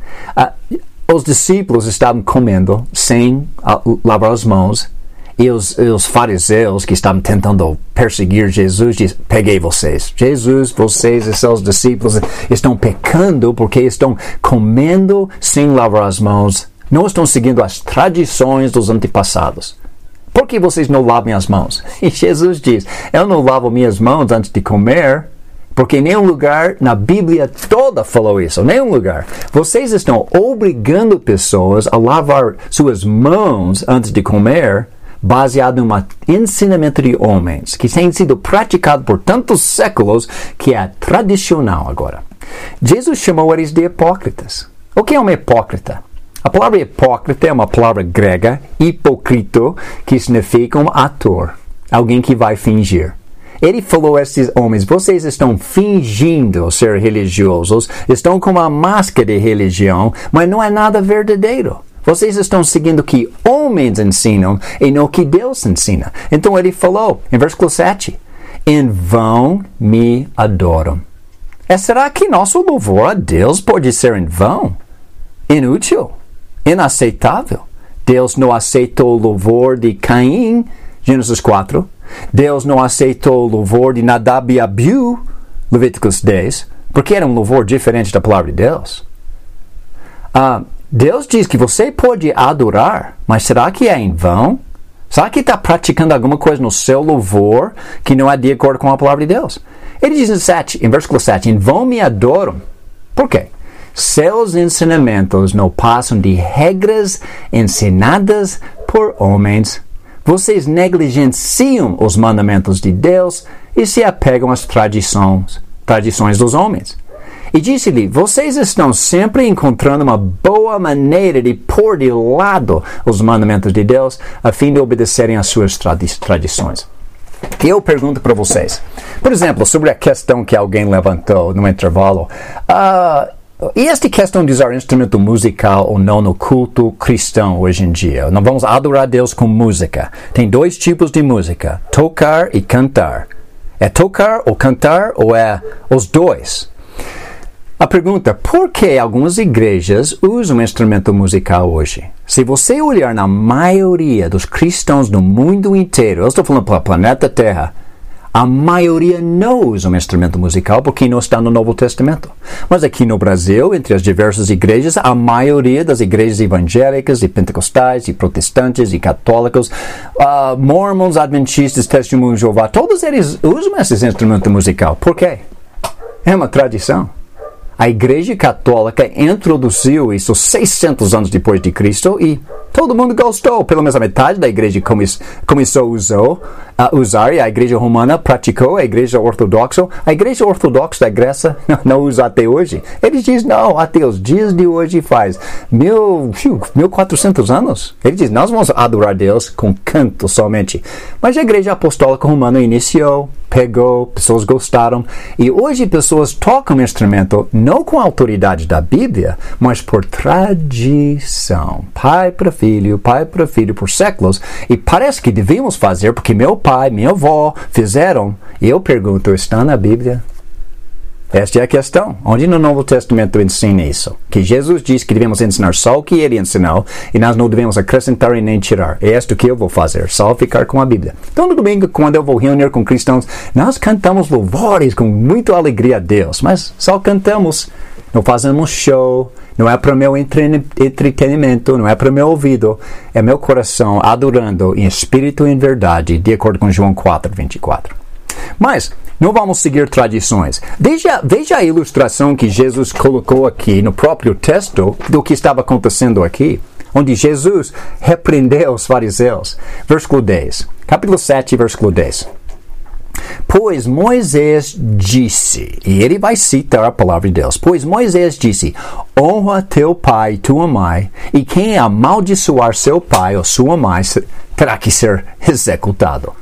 Os discípulos estavam comendo sem lavar as mãos. E os fariseus que estavam tentando perseguir Jesus dizem: peguei vocês. Jesus, vocês e seus discípulos estão pecando porque estão comendo sem lavar as mãos. Não estão seguindo as tradições dos antepassados. Por que vocês não lavam as mãos? E Jesus diz: eu não lavo minhas mãos antes de comer, porque nenhum lugar na Bíblia toda falou isso. Nenhum lugar. Vocês estão obrigando pessoas a lavar suas mãos antes de comer, baseado em um ensinamento de homens, que tem sido praticado por tantos séculos, que é tradicional agora. Jesus chamou eles de hipócritas. O que é um hipócrita? A palavra hipócrita é uma palavra grega, hipocrito, que significa um ator, alguém que vai fingir. Ele falou a esses homens: vocês estão fingindo ser religiosos, estão com uma máscara de religião, mas não é nada verdadeiro. Vocês estão seguindo o que homens ensinam e não o que Deus ensina. Então ele falou, em versículo 7, em vão me adoram. Será que nosso louvor a Deus pode ser em vão? Inútil? Inaceitável? Deus não aceitou o louvor de Caim, Gênesis 4. Deus não aceitou o louvor de Nadab e Abiú, Levíticos 10, porque era um louvor diferente da palavra de Deus. Deus diz que você pode adorar, mas será que é em vão? Será que está praticando alguma coisa no seu louvor que não é de acordo com a palavra de Deus? Ele diz em versículo 7, em vão me adoram. Por quê? Seus ensinamentos não passam de regras ensinadas por homens. Vocês negligenciam os mandamentos de Deus e se apegam às tradições dos homens. E disse-lhe, vocês estão sempre encontrando uma boa maneira de pôr de lado os mandamentos de Deus a fim de obedecerem às suas tradições. Eu pergunto para vocês, por exemplo, sobre a questão que alguém levantou no intervalo, e esta questão de usar instrumento musical ou não no culto cristão hoje em dia? Nós vamos adorar Deus com música. Tem dois tipos de música, tocar e cantar. É tocar ou cantar ou é os dois? A pergunta, por que algumas igrejas usam instrumento musical hoje? Se você olhar na maioria dos cristãos no mundo inteiro, eu estou falando para o planeta Terra, a maioria não usa um instrumento musical porque não está no Novo Testamento. Mas aqui no Brasil, entre as diversas igrejas, a maioria das igrejas evangélicas e pentecostais e protestantes e católicos, mormons, adventistas, testemunhos de Jeová, todos eles usam esse instrumento musical. Por quê? É uma tradição. A Igreja Católica introduziu isso 600 anos depois de Cristo e todo mundo gostou. Pelo menos a metade da igreja começou a usar e a Igreja Romana praticou, a Igreja Ortodoxa. A Igreja Ortodoxa da Grécia não usa até hoje. Eles dizem, não, até os dias de hoje faz 1400 anos. Eles dizem, nós vamos adorar Deus com canto somente. Mas a Igreja Apostólica Romana iniciou, pegou, pessoas gostaram. E hoje pessoas tocam instrumento não com a autoridade da Bíblia, mas por tradição. Pai para filho por séculos. E parece que devíamos fazer porque meu pai, minha avó fizeram. E eu pergunto, está na Bíblia? Esta é a questão. Onde no Novo Testamento ensina isso? Que Jesus diz que devemos ensinar só o que ele ensinou e nós não devemos acrescentar e nem tirar. É isto que eu vou fazer, só ficar com a Bíblia. Então no domingo, quando eu vou reunir com cristãos, nós cantamos louvores com muita alegria a Deus, mas só cantamos. Não fazemos show, não é para o meu entretenimento, não é para o meu ouvido. É meu coração adorando em espírito e em verdade, de acordo com João 4:24. Mas não vamos seguir tradições. Veja a ilustração que Jesus colocou aqui no próprio texto do que estava acontecendo aqui, onde Jesus repreendeu os fariseus. Versículo 10. Capítulo 7, versículo 10. Pois Moisés disse, e ele vai citar a palavra de Deus, pois Moisés disse, honra teu pai e tua mãe, e quem amaldiçoar seu pai ou sua mãe terá que ser executado.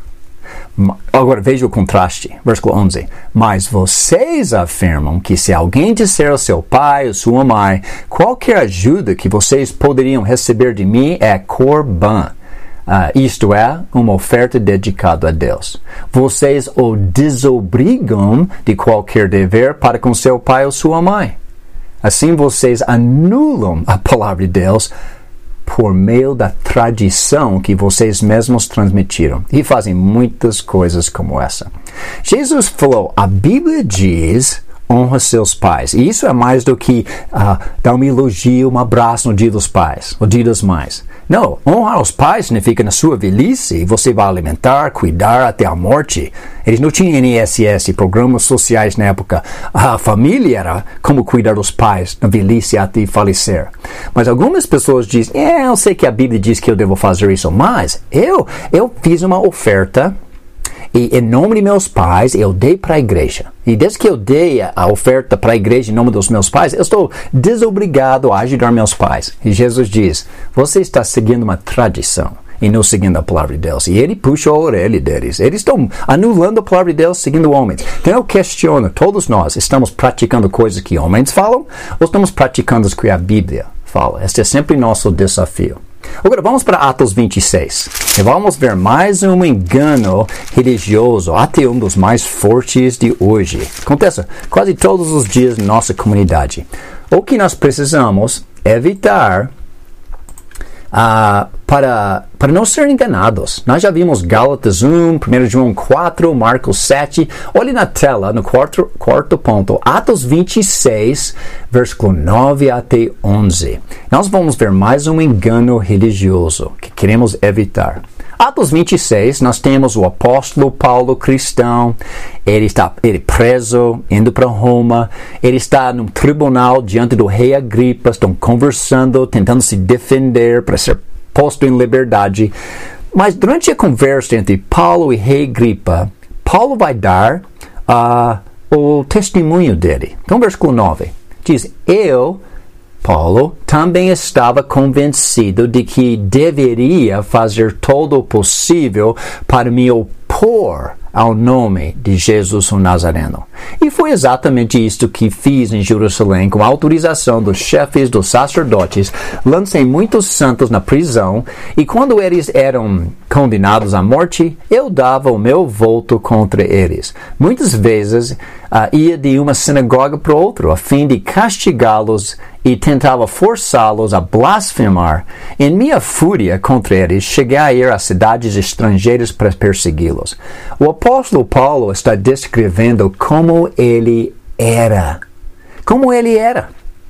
Agora veja o contraste, versículo 11. Mas vocês afirmam que se alguém disser ao seu pai ou sua mãe, qualquer ajuda que vocês poderiam receber de mim é corban. Isto é, uma oferta dedicada a Deus. Vocês o desobrigam de qualquer dever para com seu pai ou sua mãe. Assim vocês anulam a palavra de Deus por meio da tradição que vocês mesmos transmitiram. E fazem muitas coisas como essa. Jesus falou, a Bíblia diz, honra seus pais. E isso é mais do que dar um elogio, um abraço no dia dos pais, no dia das mães. Não, honrar os pais significa na sua velhice, você vai alimentar, cuidar até a morte. Eles não tinham INSS, programas sociais na época. A família era como cuidar dos pais na velhice até falecer. Mas algumas pessoas dizem, eu sei que a Bíblia diz que eu devo fazer isso, mas eu fiz uma oferta e em nome de meus pais eu dei para a igreja. E desde que eu dei a oferta para a igreja em nome dos meus pais, eu estou desobrigado a ajudar meus pais. E Jesus diz, você está seguindo uma tradição e não seguindo a palavra de Deus. E ele puxa a orelha deles. Eles estão anulando a palavra de Deus seguindo homens. Então eu questiono, todos nós estamos praticando coisas que homens falam ou estamos praticando as que a Bíblia fala? Este é sempre nosso desafio. Agora vamos para Atos 26. E vamos ver mais um engano religioso, até um dos mais fortes de hoje. Acontece quase todos os dias na nossa comunidade. O que nós precisamos evitar para não ser enganados. Nós já vimos Gálatas 1, 1 João 4, Marcos 7. Olhe na tela, no quarto ponto, Atos 26, versículo 9 até 11. Nós vamos ver mais um engano religioso que queremos evitar. Atos 26, nós temos o apóstolo Paulo, cristão. Ele preso, indo para Roma. Ele está no tribunal diante do rei Agripa. Estão conversando, tentando se defender para ser posto em liberdade. Mas durante a conversa entre Paulo e rei Agripa, Paulo vai dar o testemunho dele. Então, versículo 9 diz: Paulo, também estava convencido de que deveria fazer todo o possível para me opor ao nome de Jesus o Nazareno. E foi exatamente isto que fiz em Jerusalém, com a autorização dos chefes dos sacerdotes. Lancei muitos santos na prisão, e quando eles eram condenados à morte, eu dava o meu voto contra eles. Muitas vezes ia de uma sinagoga para outra, a fim de castigá-los, e tentava forçá-los a blasfemar. Em minha fúria contra eles, cheguei a ir a cidades estrangeiras para persegui-los. O apóstolo Paulo está descrevendo como ele era. Como ele era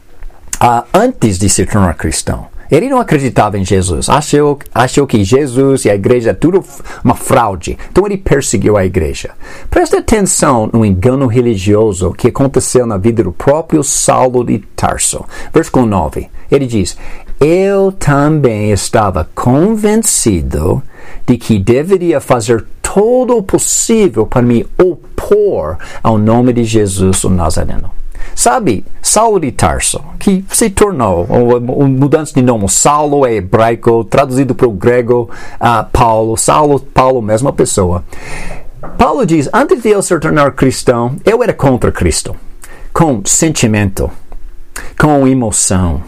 antes de se tornar cristão. Ele não acreditava em Jesus. Achou que Jesus e a igreja é tudo uma fraude. Então ele perseguiu a igreja. Presta atenção no engano religioso que aconteceu na vida do próprio Saulo de Tarso. Versículo 9. Ele diz: eu também estava convencido de que deveria fazer todo o possível para me opor ao nome de Jesus o Nazareno. Sabe, Saulo de Tarso, que se tornou, o mudança de nome, Saulo é hebraico, traduzido para o grego, Paulo, Paulo, mesma pessoa. Paulo diz: antes de eu se tornar cristão, eu era contra Cristo, com sentimento, com emoção,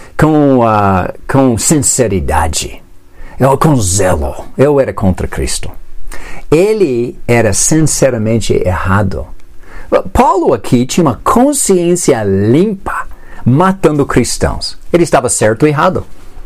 com sinceridade, com zelo. Eu era contra Cristo. Ele era sinceramente errado. Paulo aqui tinha uma consciência limpa, matando cristãos. Ele estava certo ou errado?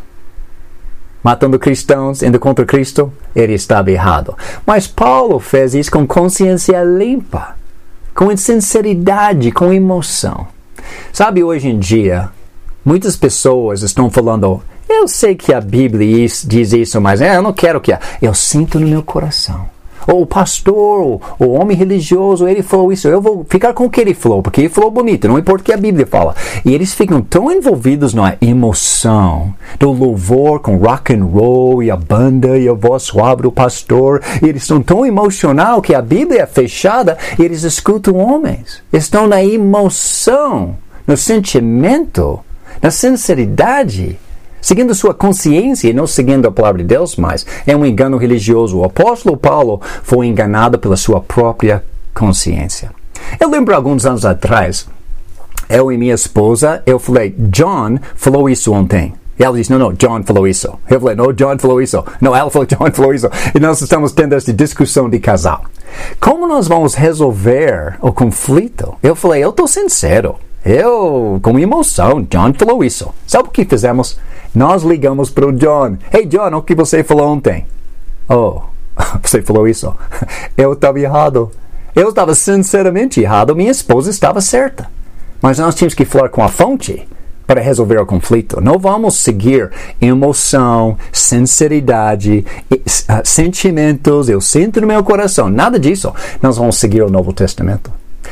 Matando cristãos, indo contra Cristo, ele estava errado. Mas Paulo fez isso com consciência limpa, com sinceridade, com emoção. Sabe, hoje em dia, muitas pessoas estão falando: eu sei que a Bíblia diz isso, mas eu não quero que... Eu sinto no meu coração. O pastor, o homem religioso, ele falou isso. Eu vou ficar com o que ele falou, porque ele falou bonito, não importa o que a Bíblia fala. E eles ficam tão envolvidos na emoção do louvor com rock and roll e a banda e a voz suave do pastor. E eles estão tão emocionados que a Bíblia é fechada e eles escutam homens. Estão na emoção, no sentimento, na sinceridade, seguindo sua consciência e não seguindo a palavra de Deus mais. É um engano religioso. O apóstolo Paulo foi enganado pela sua própria consciência. Eu lembro alguns anos atrás, eu e minha esposa, eu falei: John falou isso ontem. E ela disse: não, John falou isso. Eu falei: não, John falou isso. Não, ela falou: John falou isso. E nós estamos tendo essa discussão de casal. Como nós vamos resolver o conflito? Eu falei: eu estou sincero. Eu, com emoção, John falou isso. Sabe o que fizemos? Nós ligamos para o John. Hey, John, o que você falou ontem? Oh, você falou isso? Eu estava errado. Eu estava sinceramente errado. Minha esposa estava certa. Mas nós tínhamos que falar com a fonte para resolver o conflito. Não vamos seguir emoção, sinceridade, sentimentos. Eu sinto no meu coração. Nada disso. Nós vamos seguir o Novo Testamento.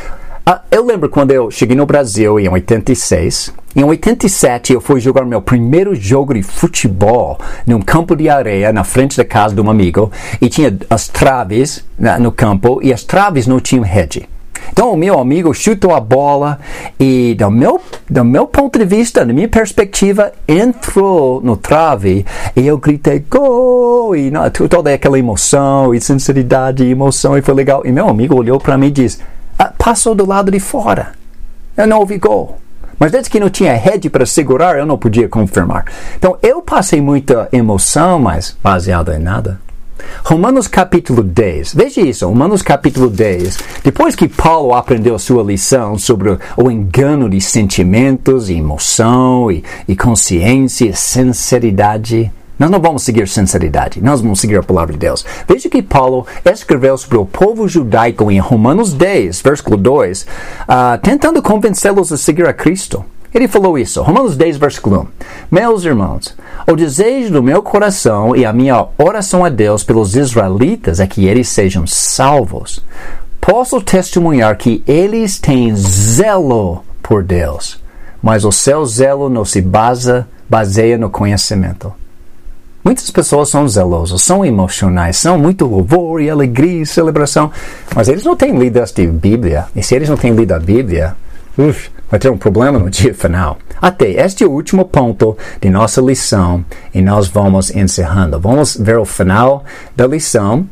Eu lembro quando eu cheguei no Brasil em 86. Em 87 eu fui jogar meu primeiro jogo de futebol num campo de areia na frente da casa de um amigo. E tinha as traves no campo e as traves não tinham rede. Então o meu amigo chutou a bola e do meu ponto de vista, na minha perspectiva, entrou no trave e eu gritei gol! E toda aquela emoção e sinceridade e emoção e foi legal. E meu amigo olhou para mim e disse: passou do lado de fora. Eu não ouvi gol. Mas desde que não tinha rede para segurar, eu não podia confirmar. Então, eu passei muita emoção, mas baseado em nada. Romanos capítulo 10. Veja isso, Romanos capítulo 10. Depois que Paulo aprendeu a sua lição sobre o engano de sentimentos, e emoção, e consciência, e sinceridade. Nós não vamos seguir sinceridade, nós vamos seguir a palavra de Deus. Veja que Paulo escreveu sobre o povo judaico em Romanos 10, versículo 2, tentando convencê-los a seguir a Cristo. Ele falou isso, Romanos 10, versículo 1. Meus irmãos, o desejo do meu coração e a minha oração a Deus pelos israelitas é que eles sejam salvos. Posso testemunhar que eles têm zelo por Deus, mas o seu zelo não se baseia no conhecimento. Muitas pessoas são zelosas, são emocionais, são muito louvor e alegria e celebração, mas eles não têm lido esta Bíblia. E se eles não têm lido a Bíblia, vai ter um problema no dia final. Até este é o último ponto de nossa lição e nós vamos encerrando. Vamos ver o final da lição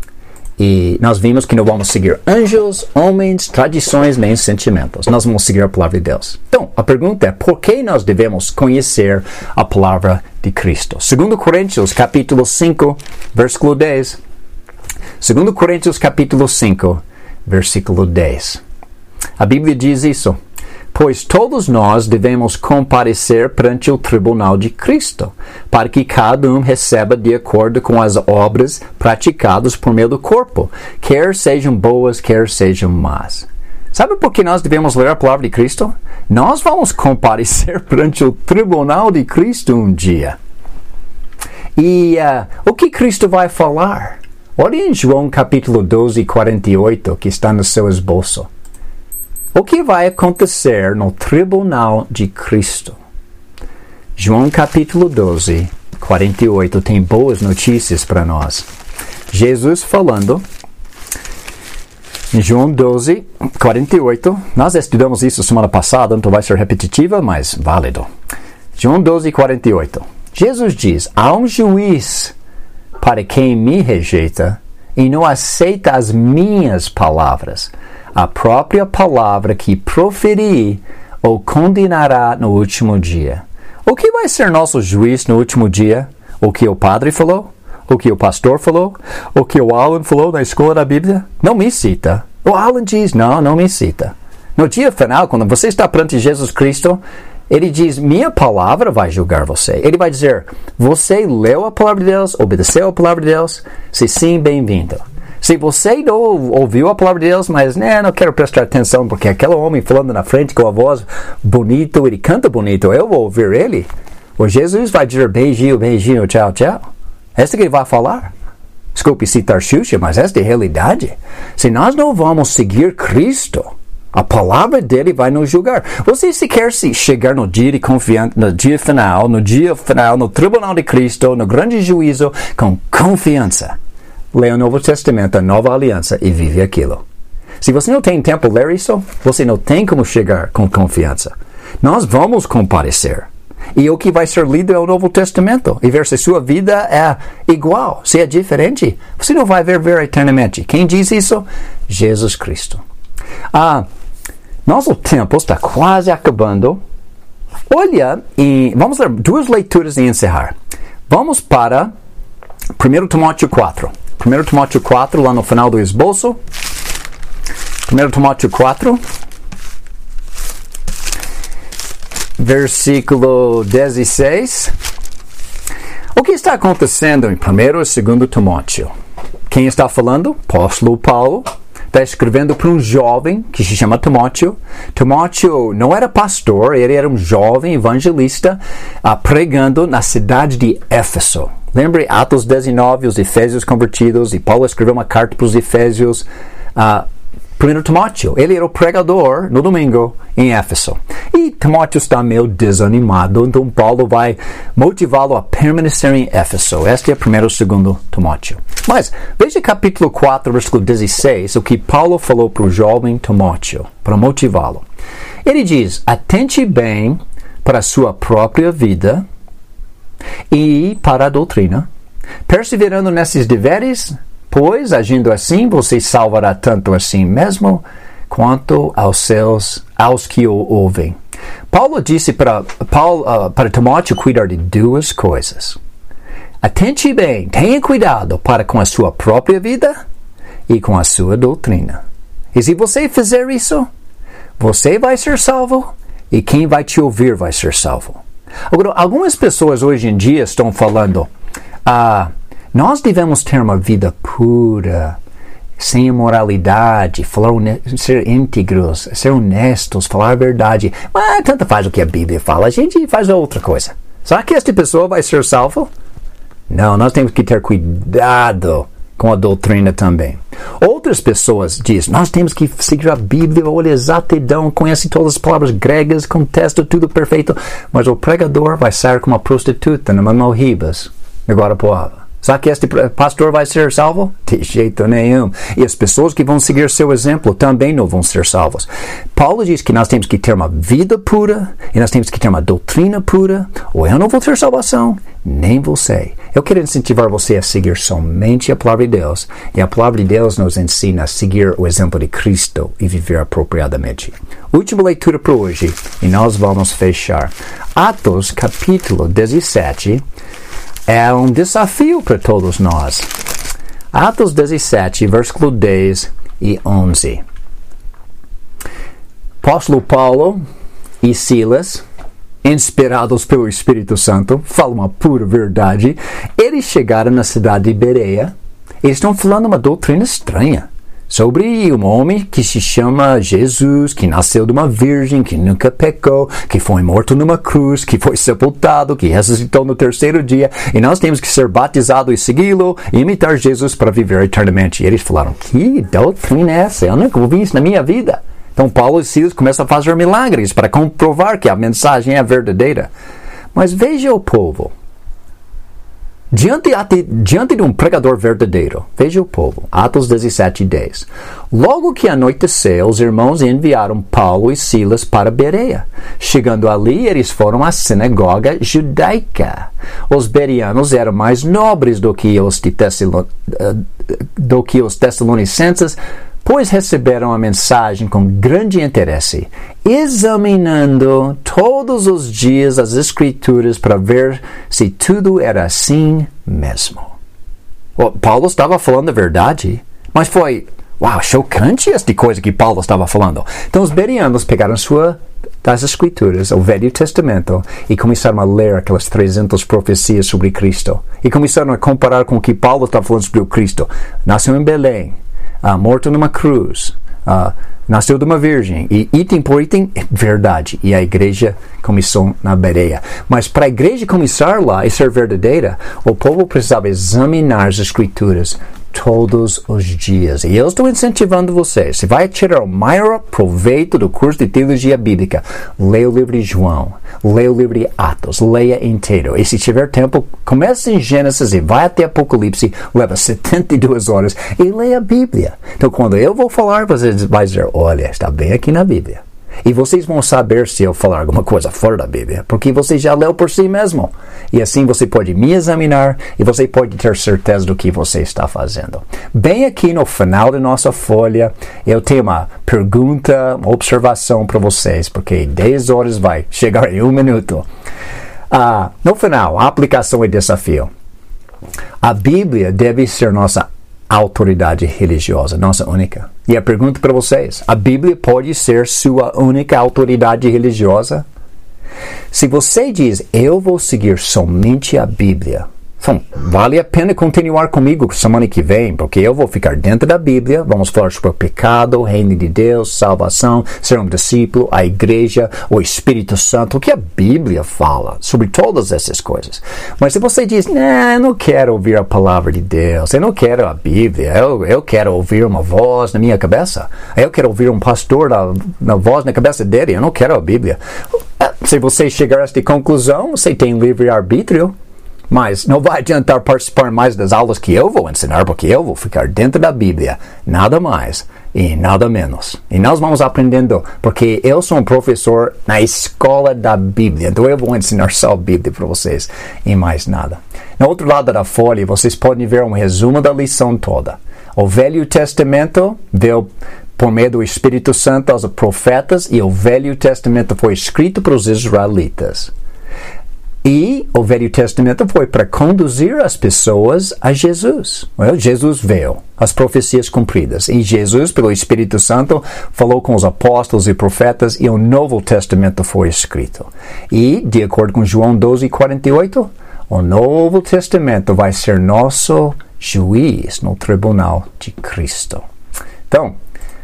e nós vimos que não vamos seguir anjos, homens, tradições, nem sentimentos. Nós vamos seguir a palavra de Deus. Então, a pergunta é, por que nós devemos conhecer a palavra de Cristo? 2 Coríntios capítulo 5, versículo 10. 2 Coríntios capítulo 5, versículo 10. A Bíblia diz isso. Pois todos nós devemos comparecer perante o tribunal de Cristo, para que cada um receba de acordo com as obras praticadas por meio do corpo, quer sejam boas, quer sejam más. Sabe por que nós devemos ler a palavra de Cristo? Nós vamos comparecer perante o tribunal de Cristo um dia. E o que Cristo vai falar? Olha em João capítulo 12, 48, que está no seu esboço. O que vai acontecer no tribunal de Cristo? João capítulo 12, 48 tem boas notícias para nós. Jesus falando, em João 12, 48, nós estudamos isso semana passada, então vai ser repetitiva, mas válido. João 12, 48. Jesus diz, há um juiz para quem me rejeita e não aceita as minhas palavras. A própria palavra que proferi o condenará no último dia. O que vai ser nosso juiz no último dia? O que o padre falou? O que o pastor falou? O que o Alan falou na escola da Bíblia? Não me cita. O Alan diz, não me cita. No dia final, quando você está perante Jesus Cristo, ele diz, minha palavra vai julgar você. Ele vai dizer, você leu a palavra de Deus, obedeceu a palavra de Deus? Se sim, bem-vindo. Se você não ouviu a palavra de Deus, mas não quero prestar atenção porque aquele homem falando na frente com a voz bonita, ele canta bonito, eu vou ouvir ele. O Jesus vai dizer beijinho, beijinho, tchau, tchau. Esta que ele vai falar. Desculpe citar Xuxa, mas esta é a realidade. Se nós não vamos seguir Cristo, a palavra dele vai nos julgar. Você se quer chegar no dia de confiança, no dia final, no tribunal de Cristo, no grande juízo, com confiança. Leia o Novo Testamento, a Nova Aliança e vive aquilo. Se você não tem tempo para ler isso, você não tem como chegar com confiança. Nós vamos comparecer. E o que vai ser lido é o Novo Testamento. E ver se sua vida é igual, se é diferente. Você não vai ver eternamente. Quem diz isso? Jesus Cristo. Nosso tempo está quase acabando. Olha, vamos ler duas leituras e encerrar. Vamos para 1 Timóteo 4. 1 Timóteo 4, lá no final do esboço. 1 Timóteo 4, versículo 16. O que está acontecendo em 1 e 2 Timóteo? Quem está falando? Apóstolo Paulo. Está escrevendo para um jovem que se chama Timóteo. Timóteo não era pastor, ele era um jovem evangelista pregando na cidade de Éfeso. Lembre Atos 19, os Efésios convertidos, e Paulo escreveu uma carta para os Efésios. 1 Timóteo, ele era o pregador no domingo em Éfeso. E Timóteo está meio desanimado, então Paulo vai motivá-lo a permanecer em Éfeso. Este é 1 e 2 Timóteo. Mas veja capítulo 4, versículo 16, o que Paulo falou para o jovem Timóteo, para motivá-lo. Ele diz, atente bem para a sua própria vida e para a doutrina, perseverando nesses deveres, pois, agindo assim, você salvará tanto a si mesmo, quanto aos que o ouvem. Paulo disse para Timóteo cuidar de duas coisas. Atente bem, tenha cuidado para com a sua própria vida e com a sua doutrina. E se você fizer isso, você vai ser salvo e quem vai te ouvir vai ser salvo. Agora, algumas pessoas hoje em dia estão falando, nós devemos ter uma vida pura, sem imoralidade, ser íntegros, ser honestos, falar a verdade. Mas tanto faz o que a Bíblia fala, a gente faz outra coisa. Será que esta pessoa vai ser salva? Não, nós temos que ter cuidado com a doutrina também. Outras pessoas dizem, nós temos que seguir a Bíblia, olha, exatidão, conhece todas as palavras gregas, contesta tudo perfeito, mas o pregador vai sair como uma prostituta numa Malribas, agora poava. Será que este pastor vai ser salvo? De jeito nenhum. E as pessoas que vão seguir seu exemplo também não vão ser salvos. Paulo diz que nós temos que ter uma vida pura e nós temos que ter uma doutrina pura, ou eu não vou ter salvação, nem você. Eu quero incentivar você a seguir somente a palavra de Deus. E a palavra de Deus nos ensina a seguir o exemplo de Cristo e viver apropriadamente. Última leitura para hoje, e nós vamos fechar. Atos, capítulo 17, é um desafio para todos nós. Atos 17, versículo 10 e 11. Apóstolo Paulo e Silas, inspirados pelo Espírito Santo, falam uma pura verdade. Eles chegaram na cidade de Bereia. Eles estão falando uma doutrina estranha sobre um homem que se chama Jesus, que nasceu de uma virgem, que nunca pecou, que foi morto numa cruz, que foi sepultado, que ressuscitou no terceiro dia, e nós temos que ser batizados e segui-lo, e imitar Jesus para viver eternamente. E eles falaram, que doutrina é essa? Eu nunca ouvi isso na minha vida. Então Paulo e Silas começam a fazer milagres para comprovar que a mensagem é verdadeira. Mas veja o povo. Diante de um pregador verdadeiro, veja o povo, Atos 17, 10. Logo que anoiteceu, os irmãos enviaram Paulo e Silas para Bereia. Chegando ali, eles foram à sinagoga judaica. Os bereanos eram mais nobres do que os tessalonicenses, pois receberam a mensagem com grande interesse, examinando todos os dias as Escrituras para ver se tudo era assim mesmo. Paulo estava falando a verdade, mas foi, chocante esta coisa que Paulo estava falando. Então os bereanos pegaram das Escrituras, o Velho Testamento, e começaram a ler aquelas 300 profecias sobre Cristo. E começaram a comparar com o que Paulo estava falando sobre o Cristo. Nasceu em Belém. Morto numa cruz, nasceu de uma virgem, e item por item, verdade. E a igreja começou na Bereia. Mas para a igreja começar lá e ser verdadeira, o povo precisava examinar as Escrituras todos os dias. E eu estou incentivando você, se vai tirar o maior proveito do curso de Teologia Bíblica, leia o livro de João, leia o livro de Atos, leia inteiro. E se tiver tempo, comece em Gênesis e vai até Apocalipse, leva 72 horas e leia a Bíblia. Então quando eu vou falar, você vai dizer, olha, está bem aqui na Bíblia. E vocês vão saber se eu falar alguma coisa fora da Bíblia, porque você já leu por si mesmo. E assim você pode me examinar e você pode ter certeza do que você está fazendo. Bem aqui no final da nossa folha, eu tenho uma pergunta, uma observação para vocês, porque 10 horas vai chegar em 1 minuto. No final, aplicação e desafio. A Bíblia deve ser nossa autoridade religiosa, nossa única. E a pergunta para vocês, a Bíblia pode ser sua única autoridade religiosa? Se você diz, eu vou seguir somente a Bíblia, então, vale a pena continuar comigo semana que vem, porque eu vou ficar dentro da Bíblia, vamos falar sobre o pecado, o reino de Deus, salvação, ser um discípulo, a igreja, o Espírito Santo, o que a Bíblia fala sobre todas essas coisas. Mas se você diz, eu não quero ouvir a palavra de Deus, eu não quero a Bíblia, eu quero ouvir uma voz na minha cabeça, eu quero ouvir um pastor na voz na cabeça dele, eu não quero a Bíblia. Se você chegar a esta conclusão, você tem livre-arbítrio. Mas não vai adiantar participar mais das aulas que eu vou ensinar, porque eu vou ficar dentro da Bíblia, nada mais e nada menos. E nós vamos aprendendo, porque eu sou um professor na escola da Bíblia, então eu vou ensinar só a Bíblia para vocês e mais nada. No outro lado da folha, vocês podem ver um resumo da lição toda. O Velho Testamento veio por meio do Espírito Santo aos profetas, e o Velho Testamento foi escrito para os israelitas. E o Velho Testamento foi para conduzir as pessoas a Jesus. Jesus veio, as profecias cumpridas. E Jesus, pelo Espírito Santo, falou com os apóstolos e profetas, e o Novo Testamento foi escrito. E, de acordo com João 12:48, o Novo Testamento vai ser nosso juiz no tribunal de Cristo. Então,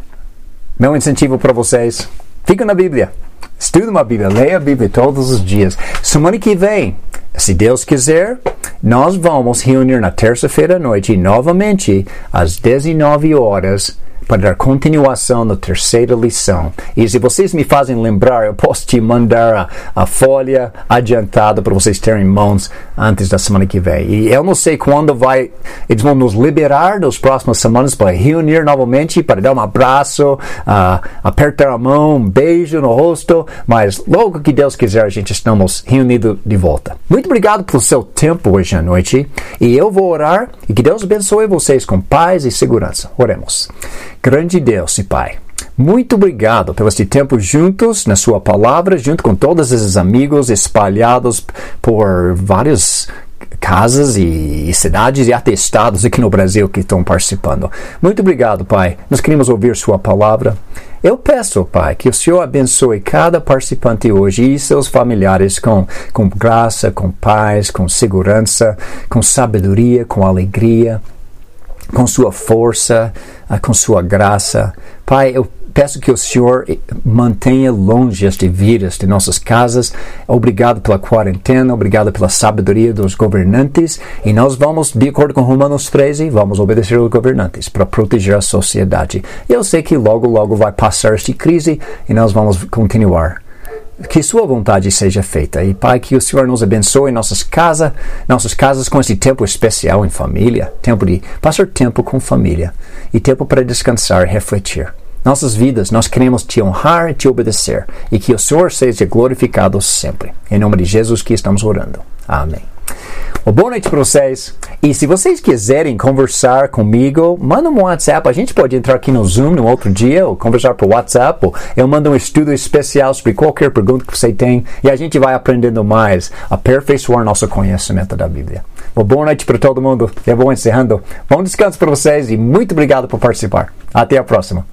meu incentivo para vocês, fica na Bíblia. Estude uma Bíblia, leia a Bíblia todos os dias. Semana que vem, se Deus quiser, nós vamos reunir na terça-feira à noite, novamente, às 19 horas, para dar continuação na terceira lição. E se vocês me fazem lembrar, eu posso te mandar a folha adiantada para vocês terem em mãos antes da semana que vem. E eu não sei quando eles vão nos liberar nas próximas semanas para reunir novamente, para dar um abraço, apertar a mão, um beijo no rosto, mas logo que Deus quiser, a gente estamos reunidos de volta. Muito obrigado pelo seu tempo hoje à noite, e eu vou orar, e que Deus abençoe vocês com paz e segurança. Oremos. Grande Deus e Pai, muito obrigado pelo este tempo juntos na sua palavra, junto com todos esses amigos espalhados por várias casas e cidades e até estados aqui no Brasil que estão participando. Muito obrigado, Pai. Nós queremos ouvir sua palavra. Eu peço, Pai, que o Senhor abençoe cada participante hoje e seus familiares com graça, com paz, com segurança, com sabedoria, com alegria, com sua força, com sua graça. Pai, eu peço que o Senhor mantenha longe este vírus de nossas casas. Obrigado pela quarentena, obrigado pela sabedoria dos governantes, e nós vamos, de acordo com Romanos 13, vamos obedecer aos governantes para proteger a sociedade. Eu sei que logo vai passar esta crise e nós vamos continuar. Que sua vontade seja feita. E, Pai, que o Senhor nos abençoe em nossas casas com esse tempo especial em família, tempo de passar tempo com família e tempo para descansar e refletir. Nossas vidas, nós queremos te honrar e te obedecer, e que o Senhor seja glorificado sempre. Em nome de Jesus que estamos orando. Amém. Boa noite para vocês. E se vocês quiserem conversar comigo, manda um WhatsApp. A gente pode entrar aqui no Zoom no outro dia, ou conversar por WhatsApp, ou eu mando um estudo especial sobre qualquer pergunta que você tem, e a gente vai aprendendo mais, aperfeiçoar nosso conhecimento da Bíblia. Boa noite para todo mundo. Eu vou encerrando. Bom descanso para vocês e muito obrigado por participar. Até a próxima.